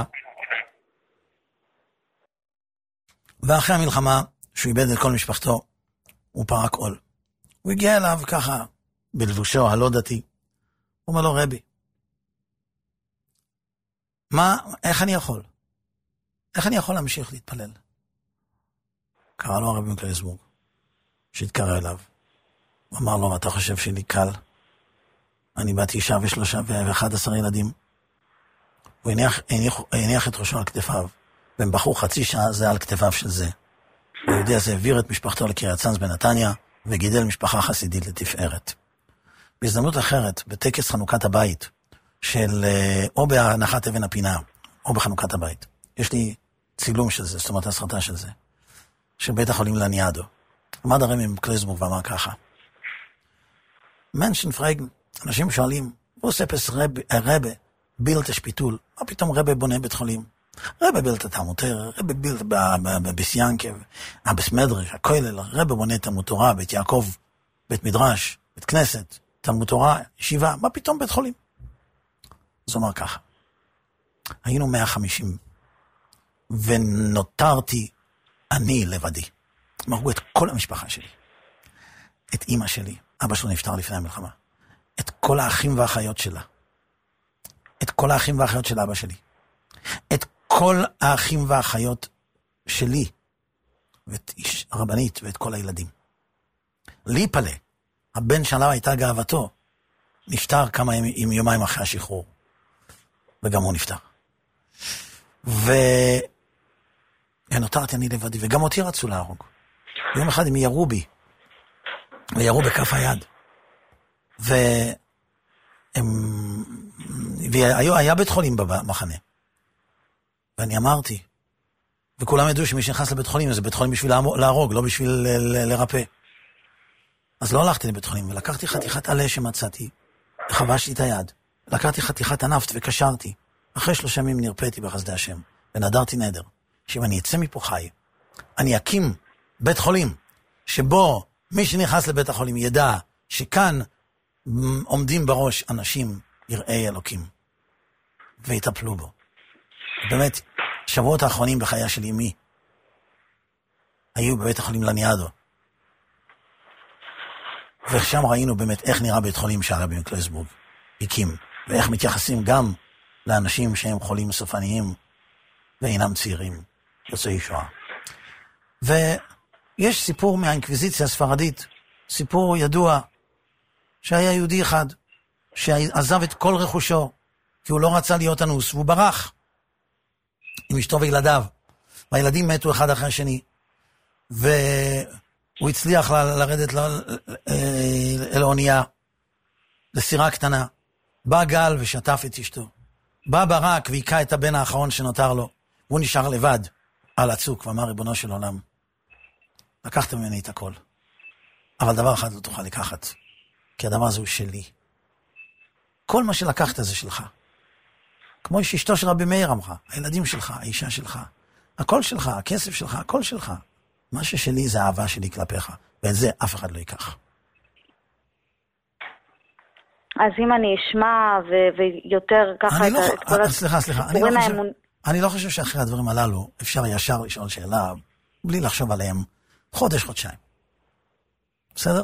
ואחרי המלחמה, שהוא איבד את כל משפחתו, הוא פרק עול. הוא הגיע אליו ככה, בלבושו הלא דתי. הוא אומר לו, רבי, איך אני יכול? איך אני יכול להמשיך להתפלל? קרא לו הרבי מקלויזבורג, שהתקרא אליו. הוא אמר לו, אתה חושב שלי קל? אני בת 9 ו11 ילדים. הוא הניח את ראשו על כתפיו, והם בחרו חצי שעה זה על כתפיו של זה. היהודי הזה העביר את משפחתו לקריית צאנז בנתניה, וגידל משפחה חסידית לתפארת. בהזדמנות אחרת, בטקס חנוכת הבית, או בהנחת אבן הפינה, או בחנוכת הבית, יש לי צילום של זה, זאת אומרת הסרטה של זה, של בית החולים לניאדו. עמד הרבי מקלויזבורג ואמר ככה, מנשן פרייגן, אנשים שואלים, וספס רבי בילט שפיטול, מה פתאום רבי בונה בית חולים? רבי בילט את המותר, רבי בילט בסיינקב, בסמדרש, הכולל, רבי בונה את המותורה, בית יעקב, בית מדרש, בית כנסת, את המותורה, ישיבה, מה פתאום בית חולים? אז הוא אמר ככה, היינו 150, ונותרתי אני לבדי. מראו את כל המשפחה שלי, את אמא שלי, אבא שלו נפטר לפני המלחמה, את כל האחים והאחיות שלה, את כל האחים והאחיות של אבא שלי, את כל האחים והאחיות שלי, ואת הרבנית ואת כל הילדים. ליפלה, הבן שעליו הייתה גאוותו, נפטר יומיים אחרי השחרור. וגם הוא נפטר. ונותרתי אני לבדי, וגם אותי רצו להרוג. יום אחד הם ירו בי, וירו בכף היד. והיה בית חולים במחנה. ואני אמרתי, וכולם ידעו שמי שנכנס לבית חולים, זה בית חולים בשביל להרוג, לא בשביל לרפא. אז לא הלכתי לבית חולים, ולקחתי חתיכת עלה שמצאתי, וחבשתי את היד. לקחתי חתיכת הנפט וקשרתי. אחרי 3 ימים נרפאתי בחסדי השם, ונדרתי נדר, שאם אני אצא מפה חי, אני אקים בית חולים, שבו מי שנכנס לבית החולים ידע שכאן עומדים בראש אנשים יראי אלוקים, ויטפלו בו. באמת, שבועות האחרונים בחייה של אמי, היו בבית החולים לניאדו, ושם ראינו באמת איך נראה בית חולים שהרבי מקלויסבורג הקים, ואיך מתייחסים גם לאנשים שהם חולים סופניים, ואינם צעירים, יוצאי שואה. ויש סיפור מהאינקוויזיציה הספרדית, סיפור ידוע, שהיה יהודי אחד, שעזב את כל רכושו, כי הוא לא רצה להיות אנוס, והוא ברח עם אשתו וילדיו, והילדים מתו אחד אחרי השני, והוא הצליח לרדת אל האונייה, לסירה קטנה, בא גל ושטף את אשתו, בא ברק והיכה את הבן האחרון שנותר לו, והוא נשאר לבד על הצוק, ואמר ריבונו של עולם, לקחת ממני את הכל, אבל דבר אחד לא תוכל לקחת, כי הדבר הזה הוא שלי. כל מה שלקחת זה שלך. כמו שאשתו של רבי מאיר אמרה, הילדים שלך, האישה שלך, הכל שלך, הכסף שלך, הכל שלך. מה ששלי זה האהבה שלי כלפיך, ואת זה אף אחד לא ייקח. אז אם אני אשמע ויותר ככה את כל... סליחה, אני לא חושב שאחרי הדברים הללו אפשר ישר לשאול שאלה, בלי לחשוב עליהם חודש-חודשיים. בסדר?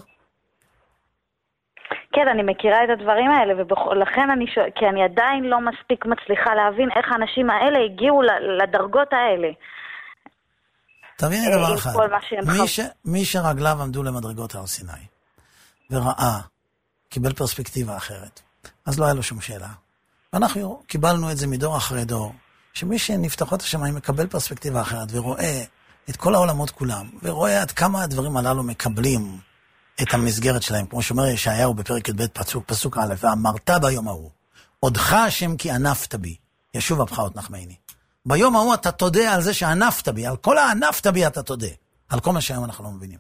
כן, אני מכירה את הדברים האלה, ולכן כי אני עדיין לא מספיק מצליחה להבין איך האנשים האלה הגיעו לדרגות האלה. תביני דבר אחד, מי שרגליו עמדו למדרגות הר סיני, וראה, קיבל פרספקטיבה אחרת, אז לא היה לו שום שאלה. ואנחנו קיבלנו את זה מדור אחרי דור, שמי שנפתחות השמיים מקבל פרספקטיבה אחרת, ורואה את כל העולמות כולם, ורואה עד כמה הדברים הללו מקבלים את המסגרת שלהם, כמו שאומר ישעיהו בפרק ב' פסוק א', ואמרת ביום ההוא, עודך השם כי ענפת בי, ישוב אפך עוד נחמני. ביום ההוא אתה תודה על זה שענפת בי, על כל הענפת בי אתה תודה, על כל מה שהיום אנחנו לא מבינים.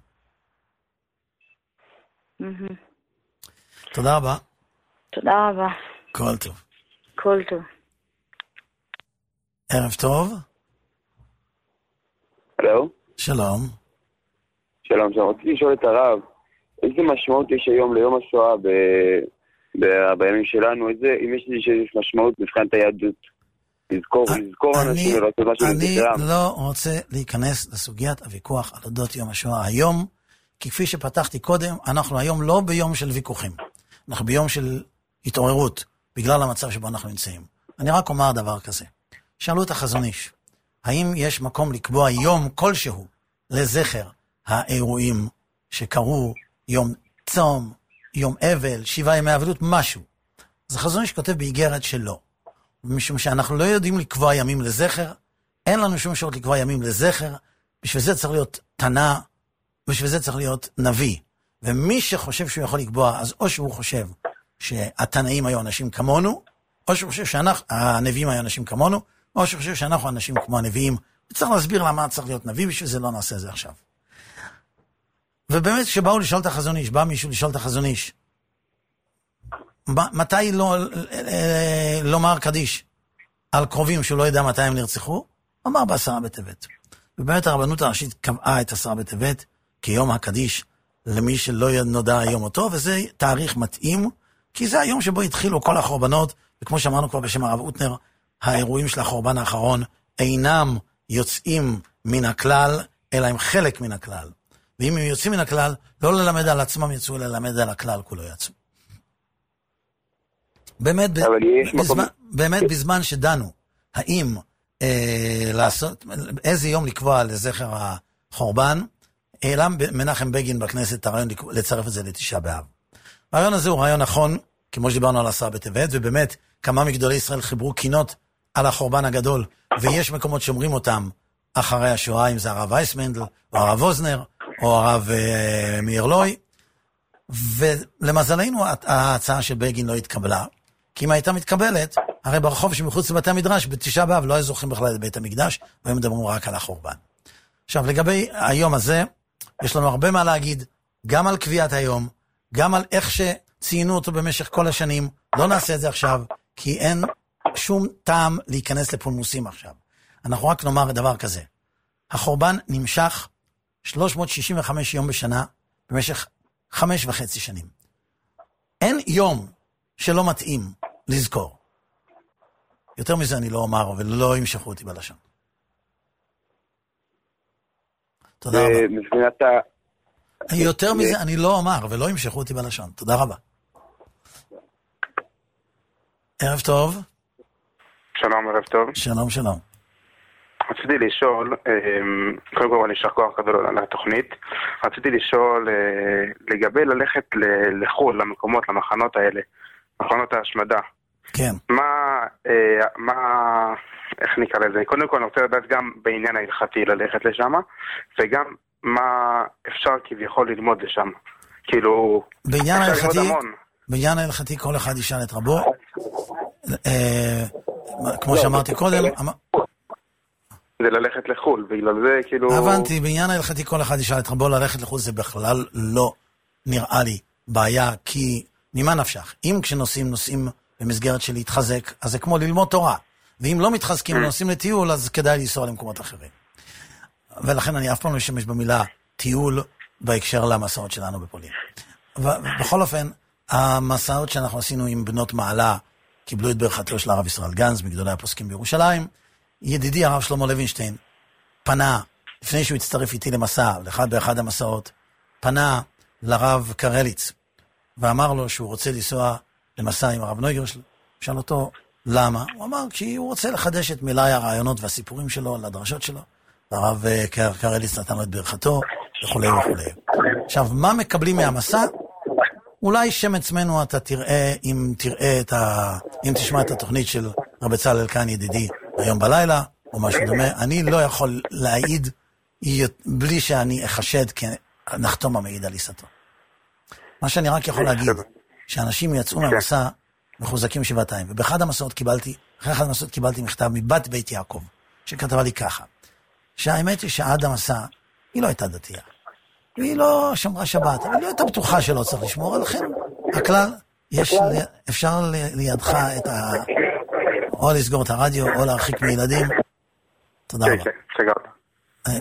תודה רבה. תודה רבה. כל טוב. כל טוב. ערב טוב. הלו? שלום. שלום, רציתי לשאול את הרב, איזה משמעות יש היום ליום השואה בימים שלנו? אם יש לי משמעות מבחינת היהדות? לזכור אנשים ולעשות משהו לזכרם. אני לא רוצה להיכנס לסוגיית הוויכוח על אודות יום השואה היום, כי כפי שפתחתי קודם, אנחנו היום לא ביום של ויכוחים. אנחנו ביום של התעוררות, בגלל המצב שבו אנחנו נמצאים. אני רק אומר דבר כזה. שאלו את החזון איש, האם יש מקום לקבוע יום כלשהו לזכר האירועים שקרו, יום צום, יום אבל, 7 ימי אבלות, משהו. אז החזון איש כותב באיגרת שלא. משום שאנחנו לא יודעים לקבוע ימים לזכר, אין לנו שום שעות לקבוע ימים לזכר, בשביל זה צריך להיות תנא, בשביל זה צריך להיות נביא. ומי שחושב שהוא יכול לקבוע, אז או שהוא חושב שהתנאים היו אנשים כמונו, או שהוא חושב שהנביאים היו אנשים כמונו, או שהוא חושב שאנחנו אנשים כמו הנביאים, וצריך להסביר למה צריך להיות נביא, בשביל זה לא נעשה זה עכשיו. ובאמת כשבאו לשאול את החזון איש, בא מישהו לשאול את החזון איש, מתי לומר קדיש על קרובים שהוא לא יודע מתי הם נרצחו? אמר ב10 בטבת. ובאמת הרבנות הראשית קבעה את 10 בטבת כיום הקדיש למי שלא נודע היום אותו, וזה תאריך מתאים, כי זה היום שבו התחילו כל החורבנות, וכמו שאמרנו כבר בשם הרב אוטנר, האירועים של החורבן האחרון אינם יוצאים מן הכלל, אלא הם חלק מן הכלל. ואם הם יוצאים מן הכלל, לא ללמד על עצמם יצאו, ללמד על הכלל כולו יצאו. באמת בזמן שדנו, האם לעשות, איזה יום לקבוע לזכר חורבן, העלה מנחם בגין בכנסת את הרעיון לצרף את זה לתשעה באב. הרעיון הזה הוא רעיון נכון, כמו שדיברנו על 10 בטבת, ובאמת כמה מגדולי ישראל חיברו קינות על החורבן הגדול, ויש מקומות שאומרים אותם אחרי השואה, אם זה הרב וייסמנדל, או הרב אוזנר, או הרב מאיר לוי, ולמזלנו ההצעה של בגין לא התקבלה, כי אם הייתה מתקבלת, הרי ברחוב שמחוץ לבתי המדרש, בתשעה באב לא היו זוכים בכלל לבית המקדש, והם מדברים רק על החורבן. עכשיו, לגבי היום הזה, יש לנו הרבה מה להגיד, גם על קביעת היום, גם על איך שציינו אותו במשך כל השנים, לא נעשה את זה עכשיו, כי אין שום טעם להיכנס לפולמוסים עכשיו. אנחנו רק נאמר דבר כזה, החורבן נמשך 365 יום בשנה, במשך 5.5 שנים. אין יום שלא מתאים לזכור. יותר מזה אני לא אומר, ולא ימשכו אותי בלשון. תודה רבה. יותר מזה אני לא אומר, ולא ימשכו אותי בלשון. תודה רבה. ערב טוב. שלום, ערב טוב. שלום, שלום. רציתי לשאול, קודם כל אני שכוח גדול על התוכנית, רציתי לשאול לגבי ללכת לחול, למקומות, למחנות האלה, מחנות ההשמדה. כן. איך נקרא לזה? קודם כל אני רוצה לדעת גם בעניין ההלכתי ללכת לשם, וגם מה אפשר כביכול ללמוד לשם. כאילו, בעניין ההלכתי כל אחד ישאל את רבו. כמו שאמרתי קודם, זה ללכת לחול, בגלל זה כאילו... הבנתי, בעניין ההלכתי כל אחד ישאל את רבו ללכת לחול, זה בכלל לא נראה לי בעיה, כי ממה נפשך? אם כשנוסעים במסגרת של להתחזק, אז זה כמו ללמוד תורה. ואם לא מתחזקים ונוסעים לטיול, אז כדאי לנסוע למקומות אחרים. ולכן אני אף פעם לא אשתמש במילה טיול בהקשר למסעות שלנו בפולין. ובכל אופן, המסעות שאנחנו עשינו עם בנות מעלה, קיבלו את ברכתו של הרב ישראל גנץ, מגדולי הפוסקים בירושלים. ידידי הרב שלמה לוינשטיין פנה, לפני שהוא הצטרף איתי למסע, באחד המסעות, פנה לרב קרליץ, ואמר לו שהוא רוצה לנסוע למסע עם הרב נויגרשל. שאל אותו, למה? הוא אמר, כי הוא רוצה לחדש את מלאי הרעיונות והסיפורים שלו, לדרשות שלו. והרב קרליץ נתן לו את ברכתו, וכולי וכולי. עכשיו, מה מקבלים מהמסע? אולי שם עצמנו אתה תראה, אם תשמע את התוכנית של רב בצלאל כאן ידידי, היום בלילה, או משהו דומה, אני לא יכול להעיד בלי שאני אחשד כנחתום המעיד על עיסתו. מה שאני רק יכול להגיד, שאנשים יצאו מהמסע מחוזקים שבעתיים, ובאחרי אחד המסעות קיבלתי מכתב מבת בית יעקב, שכתבה לי ככה, שהאמת היא שעד המסע, היא לא הייתה דתייה, והיא לא שמרה שבת, אבל היא לא הייתה בטוחה שלא צריך לשמור, לכן הכלל, אפשר לידך את או לסגור את הרדיו, או להרחיק מילדים. תודה רבה.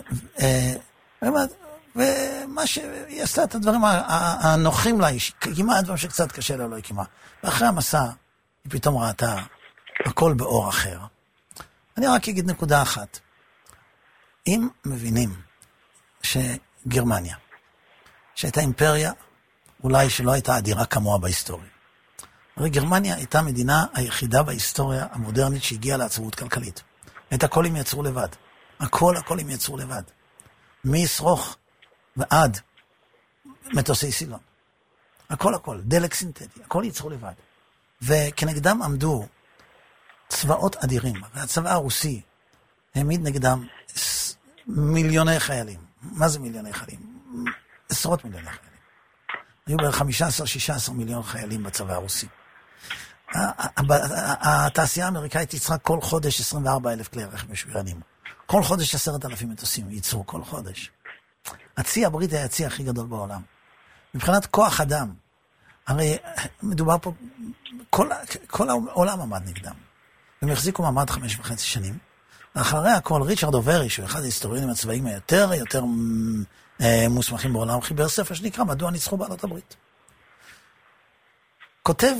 ומה שהיא עשתה את הדברים הנוחים לה, כמעט דברים שקצת קשה לה, לא היא כמעט. ואחרי המסע, היא פתאום ראתה הכל באור אחר. אני רק אגיד נקודה אחת. אם מבינים שגרמניה, שהייתה אימפריה, אולי שלא הייתה אדירה כמוה בהיסטוריה. הרי גרמניה הייתה המדינה היחידה בהיסטוריה המודרנית שהגיעה לעצמאות כלכלית. את הכל הם יצרו לבד. הכל הם יצרו לבד. מישרוך ועד מטוסי סילון. הכל. דלק סינתטי. הכל יצרו לבד. וכנגדם עמדו צבאות אדירים. והצבא הרוסי העמיד נגדם מיליוני חיילים. מה זה מיליוני חיילים? עשרות מיליוני חיילים. היו בערך 15-16 מיליון חיילים בצבא הרוסי. התעשייה האמריקאית יצרה כל חודש 24,000 כלי רכב משוריינים. כל חודש 10,000 מטוסים ייצרו כל חודש. הצי הבריטי היה הצי הכי גדול בעולם. מבחינת כוח אדם, הרי מדובר פה, כל העולם עמד נגדם. הם החזיקו מעמד 5.5 שנים. ואחרי הכל, ריצ'רד אוברי, שהוא אחד ההיסטוריונים הצבאיים היותר מוסמכים בעולם, חיבר ספר שנקרא מדוע ניצחו בעלות הברית. כותב...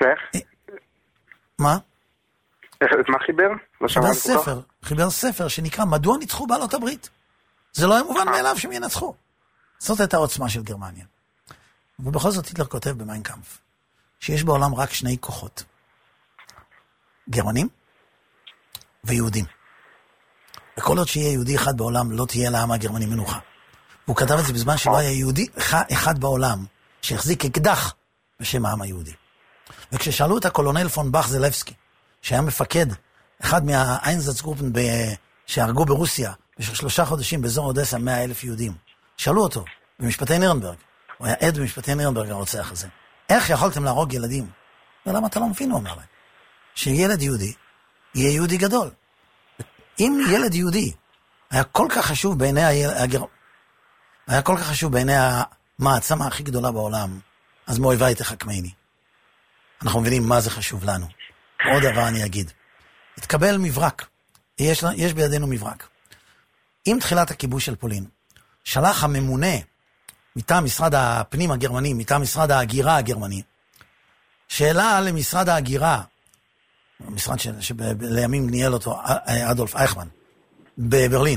מה? מה חיבר? חיבר ספר שנקרא מדוע ניצחו בעלות הברית. זה לא היה מובן מאליו שהם ינצחו. זאת הייתה העוצמה של גרמניה. ובכל זאת היטלר כותב במיין קאמפף, שיש בעולם רק 2 כוחות. גרמנים ויהודים. וכל עוד שיהיה יהודי אחד בעולם, לא תהיה לעם הגרמני מנוחה. הוא כתב את זה בזמן שלא היה יהודי אחד בעולם, שהחזיק אקדח בשם העם היהודי. וכששאלו את הקולונל פון באך זלבסקי, שהיה מפקד, אחד מהאיינזצגרופן שהרגו ברוסיה, במשך 3 חודשים באזור אודסה 100,000 יהודים, שאלו אותו, במשפטי נירנברג, הוא היה עד במשפטי נירנברג הרוצח הזה, איך יכולתם להרוג ילדים? ולמה אתה לא מבין, הוא אומר להם, שילד יהודי יהיה יהודי גדול. אם ילד יהודי היה כל כך חשוב בעיני היה כל כך חשוב בעיני המעצמה הכי גדולה בעולם, אז מאויביי תחכמני. אנחנו מבינים מה זה חשוב לנו. עוד דבר אני אגיד. התקבל מברק. יש בידינו מברק. עם תחילת הכיבוש של פולין, שלח הממונה מטעם משרד הפנים הגרמני, מטעם משרד ההגירה הגרמני, שאלה למשרד ההגירה, המשרד שלימים ניהל אותו אדולף אייכמן, בברלין.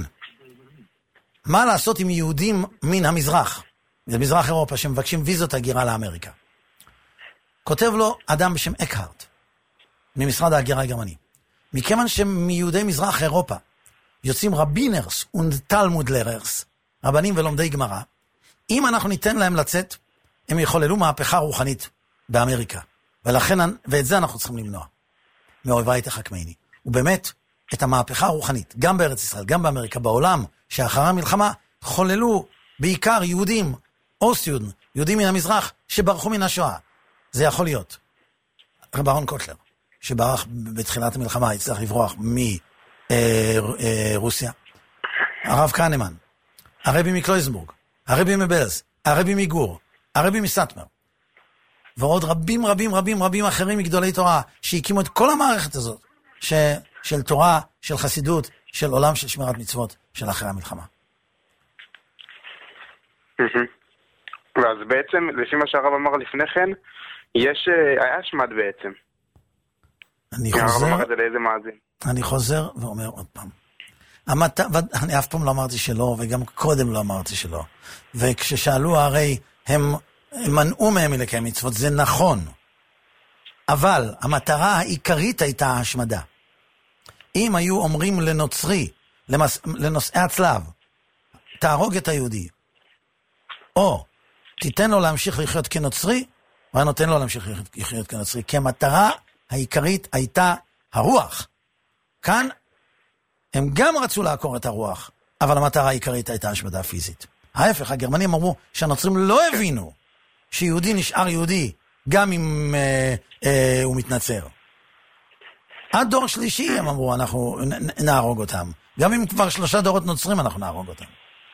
מה לעשות עם יהודים מן המזרח, במזרח אירופה, שמבקשים ויזות הגירה לאמריקה? כותב לו אדם בשם אקהרט, ממשרד ההגירה הגרמני. מכיוון שמיהודי מזרח אירופה יוצאים רבינרס ותלמודלררס, רבנים ולומדי גמרא, אם אנחנו ניתן להם לצאת, הם יחוללו מהפכה רוחנית באמריקה. ואת זה אנחנו צריכים למנוע. מאויביי תחכמני. ובאמת, את המהפכה הרוחנית, גם בארץ ישראל, גם באמריקה, בעולם, שאחרי המלחמה, חוללו בעיקר יהודים, אוסט-יהודים, יהודים מן המזרח, שברחו מן השואה. זה יכול להיות. רב אהרון קוטלר, שברח בתחילת המלחמה, הצליח לברוח מרוסיה. הרב קהנמן, הרבי מקלויזנבורג, הרבי מבלז, הרבי מגור, הרבי מסטמר, ועוד רבים רבים רבים רבים אחרים מגדולי תורה, שהקימו את כל המערכת הזאת, של תורה, של חסידות, של עולם של שמירת מצוות, של אחרי המלחמה. ואז בעצם, לפי מה שהרב אמר לפני כן, היה שמד בעצם. אני חוזר ואומר עוד פעם. אני אף פעם לא אמרתי שלא, וגם קודם לא אמרתי שלא. וכששאלו, הרי הם מנעו מהם מלקיים מצוות, זה נכון. אבל המטרה העיקרית הייתה ההשמדה. אם היו אומרים לנוצרי, לנושאי הצלב, תהרוג את היהודי, או תיתן לו להמשיך לחיות כנוצרי, הוא נותן לו להמשיך לחיות כנוצרי, כי המטרה העיקרית הייתה הרוח. כאן הם גם רצו לעקור את הרוח, אבל המטרה העיקרית הייתה השמדה פיזית. ההפך, הגרמנים אמרו שהנוצרים לא הבינו שיהודי נשאר יהודי, גם אם הוא מתנצר. עד דור שלישי הם אמרו, אנחנו נהרוג אותם. גם אם כבר 3 דורות נוצרים, אנחנו נהרוג אותם.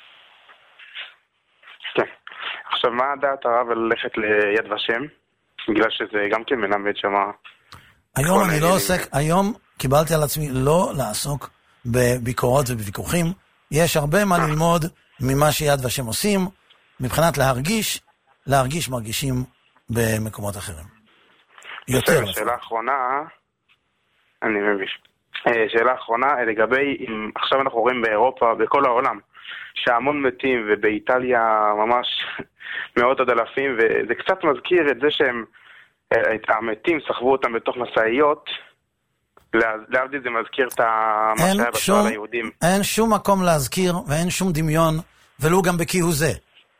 כן. עכשיו, מה דעת הרב ללכת ליד ושם? בגלל שזה גם כן מלמד שמה... היום אני לא עוסק, היום קיבלתי על עצמי לא לעסוק בביקורות ובוויכוחים. יש הרבה מה ללמוד ממה שיד ושם עושים, מבחינת להרגיש מרגישים במקומות אחרים. יותר. שאלה אחרונה, אני מבין. שאלה אחרונה, לגבי, עכשיו אנחנו רואים באירופה, בכל העולם, שהמון מתים, ובאיטליה ממש מאות עד אלפים, וזה קצת מזכיר את זה שהם, המתים סחבו אותם בתוך מסעיות, להבדיל זה מזכיר את מה שהיה בשואה ליהודים. אין שום מקום להזכיר, ואין שום דמיון, ולא גם בכיהו זה.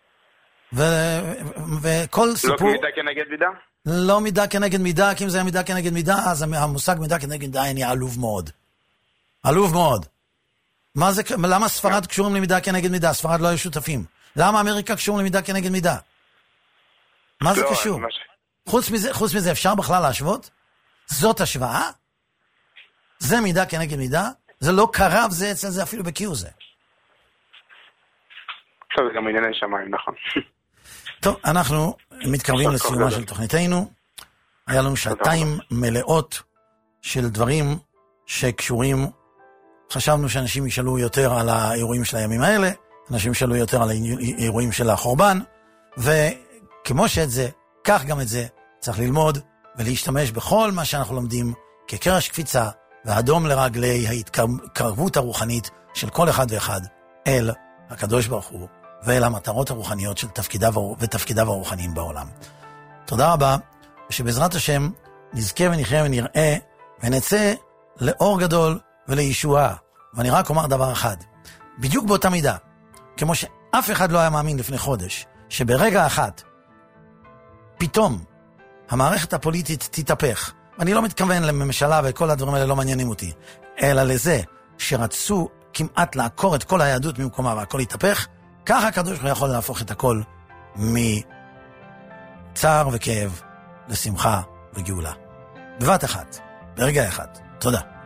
וכל סיפור... לא מידה כנגד מידה? לא מידה כנגד מידה, כי אם זה היה מידה כנגד מידה, אז המושג מידה כנגד מידה היה עלוב מאוד. עלוב מאוד. למה ספרד קשורים למידה כנגד מידה? ספרד לא היו שותפים. למה אמריקה קשורים למידה כנגד מידה? מה זה קשור? חוץ מזה אפשר בכלל להשוות? זאת השוואה? זה מידה כנגד מידה? זה לא קרב, זה אצל זה אפילו בכיהו זה. טוב, זה גם ענייני שמיים, נכון. טוב, אנחנו מתקרבים לסיומה של תוכניתנו. היה לנו 2 מלאות של דברים שקשורים. חשבנו שאנשים ישאלו יותר על האירועים של הימים האלה, אנשים ישאלו יותר על האירועים של החורבן, וכמו שאת זה, כך גם את זה, צריך ללמוד ולהשתמש בכל מה שאנחנו לומדים כקרש קפיצה ואדום לרגלי ההתקרבות הרוחנית של כל אחד ואחד אל הקדוש ברוך הוא ואל המטרות הרוחניות של תפקידיו הרוחניים בעולם. תודה רבה, ושבעזרת השם נזכה ונחיה ונראה ונצא לאור גדול ולישועה ואני רק אומר דבר אחד, בדיוק באותה מידה, כמו שאף אחד לא היה מאמין לפני חודש, שברגע אחת, פתאום, המערכת הפוליטית תתהפך. אני לא מתכוון לממשלה וכל הדברים האלה לא מעניינים אותי, אלא לזה שרצו כמעט לעקור את כל היהדות ממקומה והכל יתהפך, ככה הקדוש ברוך הוא יכול להפוך את הכל מצער וכאב לשמחה וגאולה. בבת אחת, ברגע אחד. תודה.